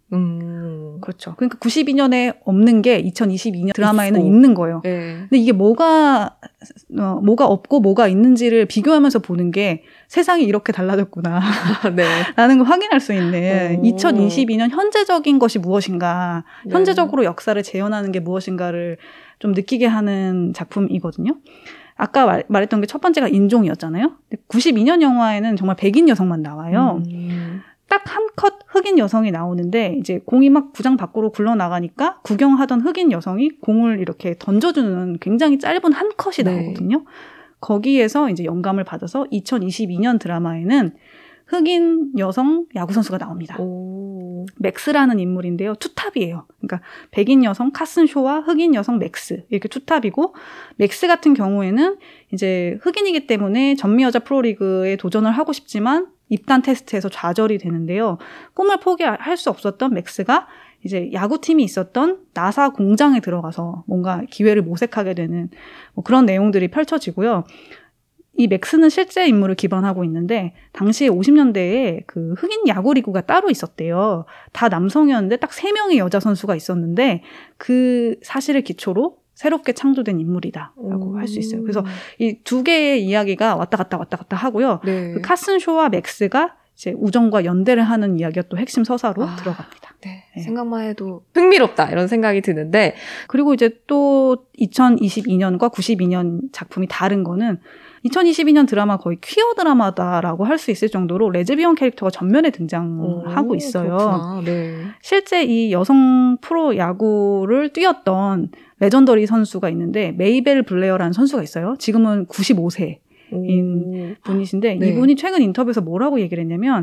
그렇죠. 그러니까 92년에 없는 게 2022년 드라마에는 있고. 있는 거예요. 네. 근데 이게 뭐가 없고 뭐가 있는지를 비교하면서 보는 게 세상이 이렇게 달라졌구나. 네. 라는 걸 확인할 수 있는 2022년 현재적인 것이 무엇인가, 네. 현재적으로 역사를 재현하는 게 무엇인가를 좀 느끼게 하는 작품이거든요. 아까 말했던 게 첫 번째가 인종이었잖아요. 92년 영화에는 정말 백인 여성만 나와요. 딱 한 컷 흑인 여성이 나오는데 이제 공이 막 구장 밖으로 굴러나가니까 구경하던 흑인 여성이 공을 이렇게 던져주는 굉장히 짧은 한 컷이 네. 나오거든요. 거기에서 이제 영감을 받아서 2022년 드라마에는 흑인 여성 야구선수가 나옵니다. 맥스라는 인물인데요. 투탑이에요. 그러니까 백인 여성 카슨 쇼와 흑인 여성 맥스 이렇게 투탑이고 맥스 같은 경우에는 이제 흑인이기 때문에 전미여자 프로리그에 도전을 하고 싶지만 입단 테스트에서 좌절이 되는데요. 꿈을 포기할 수 없었던 맥스가 이제 야구팀이 있었던 나사 공장에 들어가서 뭔가 기회를 모색하게 되는 뭐 그런 내용들이 펼쳐지고요. 이 맥스는 실제 인물을 기반하고 있는데 당시에 50년대에 그 흑인 야구 리그가 따로 있었대요. 다 남성이었는데 딱 3명의 여자 선수가 있었는데 그 사실을 기초로 새롭게 창조된 인물이다라고 할 수 있어요. 그래서 이 두 개의 이야기가 왔다 갔다 하고요. 네. 그 카슨 쇼와 맥스가 이제 우정과 연대를 하는 이야기가 또 핵심 서사로 들어갑니다. 네. 네. 생각만 해도 흥미롭다 이런 생각이 드는데 그리고 이제 또 2022년과 92년 작품이 다른 거는 2022년 드라마 거의 퀴어 드라마다라고 할 수 있을 정도로 레즈비언 캐릭터가 전면에 등장하고 있어요. 그렇구나. 네. 실제 이 여성 프로 야구를 뛰었던 레전더리 선수가 있는데 메이벨 블레어라는 선수가 있어요. 지금은 95세인 분이신데 네. 이분이 최근 인터뷰에서 뭐라고 얘기를 했냐면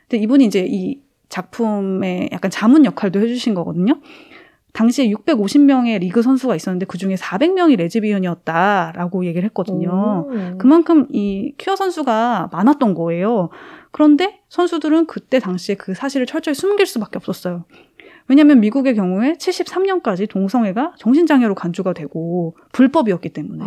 근데 이분이 이제 이 작품의 약간 자문 역할도 해주신 거거든요. 당시에 650명의 리그 선수가 있었는데 그중에 400명이 레즈비언이었다라고 얘기를 했거든요. 그만큼 이 큐어 선수가 많았던 거예요. 그런데 선수들은 그때 당시에 그 사실을 철저히 숨길 수밖에 없었어요. 왜냐하면 미국의 경우에 73년까지 동성애가 정신장애로 간주가 되고 불법이었기 때문에.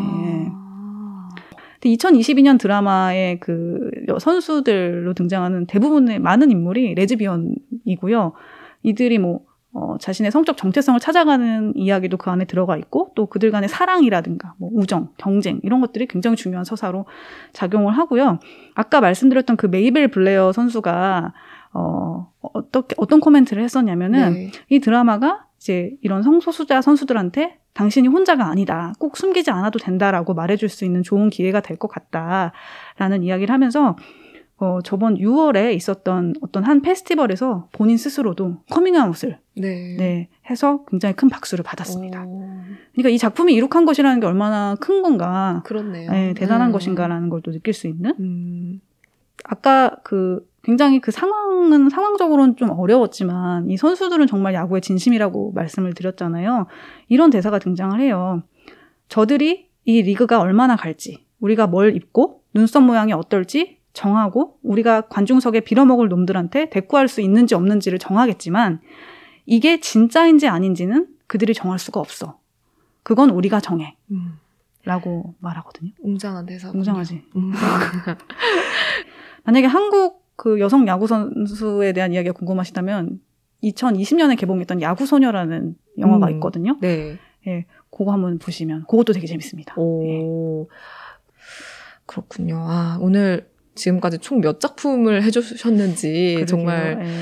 근데 2022년 드라마의 그 선수들로 등장하는 대부분의 많은 인물이 레즈비언이고요. 이들이 뭐 자신의 성적 정체성을 찾아가는 이야기도 그 안에 들어가 있고 또 그들 간의 사랑이라든가 뭐 우정, 경쟁 이런 것들이 굉장히 중요한 서사로 작용을 하고요. 아까 말씀드렸던 그 메이벨 블레어 선수가 어떤 코멘트를 했었냐면은 네. 이 드라마가 이제 이런 성소수자 선수들한테 당신이 혼자가 아니다. 꼭 숨기지 않아도 된다라고 말해줄 수 있는 좋은 기회가 될 것 같다라는 이야기를 하면서 저번 6월에 있었던 어떤 한 페스티벌에서 본인 스스로도 커밍아웃을 네, 해서 굉장히 큰 박수를 받았습니다. 그러니까 이 작품이 이룩한 것이라는 게 얼마나 큰 건가, 그렇네요. 네, 대단한 것인가라는 걸 또 느낄 수 있는. 아까 굉장히 그 상황은 상황적으로는 좀 어려웠지만 이 선수들은 정말 야구의 진심이라고 말씀을 드렸잖아요. 이런 대사가 등장을 해요. 저들이 이 리그가 얼마나 갈지, 우리가 뭘 입고 눈썹 모양이 어떨지 정하고 우리가 관중석에 빌어먹을 놈들한테 대꾸할 수 있는지 없는지를 정하겠지만 이게 진짜인지 아닌지는 그들이 정할 수가 없어. 그건 우리가 정해. 라고 말하거든요. 웅장한 대사군요. 웅장하지. 만약에 한국 그 여성 야구 선수에 대한 이야기가 궁금하시다면 2020년에 개봉했던 야구소녀라는 영화가 있거든요. 네. 예, 그거 한번 보시면 그것도 되게 재밌습니다. 오, 그렇군요. 오늘 지금까지 총 몇 작품을 해주셨는지 그러게요. 정말 예.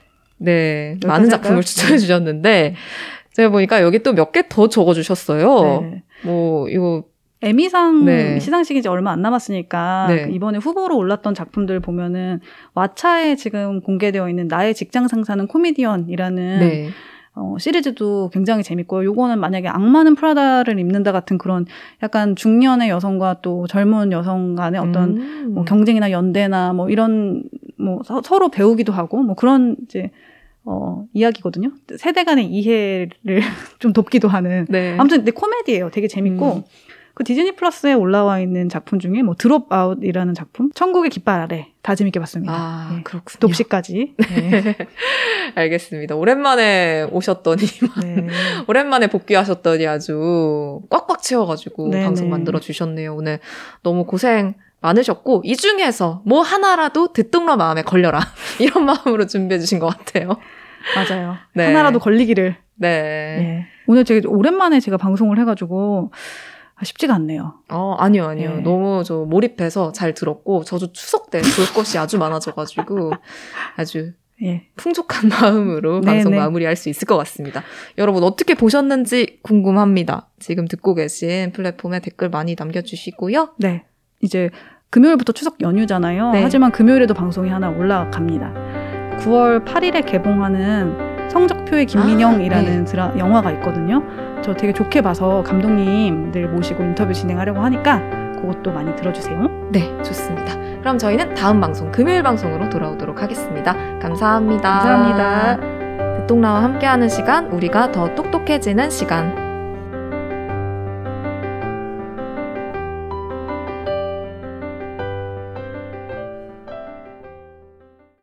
네 많은 작품을 추천해 주셨는데 제가 보니까 여기 또 몇 개 더 적어주셨어요. 네. 뭐 이거 에미상 네. 시상식이 이제 얼마 안 남았으니까 네. 이번에 후보로 올랐던 작품들 보면은 왓챠에 지금 공개되어 있는 나의 직장 상사는 코미디언이라는 네. 시리즈도 굉장히 재밌고요. 요거는 만약에 악마는 프라다를 입는다 같은 그런 약간 중년의 여성과 또 젊은 여성 간의 어떤 뭐 경쟁이나 연대나 뭐 이런 뭐 서로 배우기도 하고 뭐 그런 이제 이야기거든요. 세대 간의 이해를 좀 돕기도 하는. 네. 아무튼 근데 코미디예요. 되게 재밌고 그 디즈니 플러스에 올라와 있는 작품 중에 뭐 드롭 아웃이라는 작품, 천국의 깃발 아래 다 재밌게 봤습니다. 네. 그렇군요. 돕시까지. 네. 알겠습니다. 오랜만에 오셨더니 네. 오랜만에 복귀하셨더니 아주 꽉꽉 채워가지고 네네. 방송 만들어 주셨네요. 오늘 너무 고생 많으셨고 이 중에서 뭐 하나라도 듣동러 마음에 걸려라 이런 마음으로 준비해 주신 것 같아요. 맞아요. 네. 하나라도 걸리기를. 네. 네. 오늘 되게 오랜만에 제가 방송을 해가지고 쉽지가 않네요. 아니요. 네. 너무 저 몰입해서 잘 들었고 저도 추석 때 볼 것이 아주 많아져가지고 아주 예. 풍족한 마음으로 네네. 방송 마무리할 수 있을 것 같습니다. 여러분 어떻게 보셨는지 궁금합니다. 지금 듣고 계신 플랫폼에 댓글 많이 남겨주시고요. 네. 이제 금요일부터 추석 연휴잖아요. 네. 하지만 금요일에도 방송이 하나 올라갑니다. 9월 8일에 개봉하는 성적표의 김민영이라는 영화가 있거든요. 저 되게 좋게 봐서 감독님들 모시고 인터뷰 진행하려고 하니까 그것도 많이 들어주세요. 네, 좋습니다. 그럼 저희는 다음 방송, 금요일 방송으로 돌아오도록 하겠습니다. 감사합니다. 감사합니다. 듣동라와 함께하는 시간, 우리가 더 똑똑해지는 시간.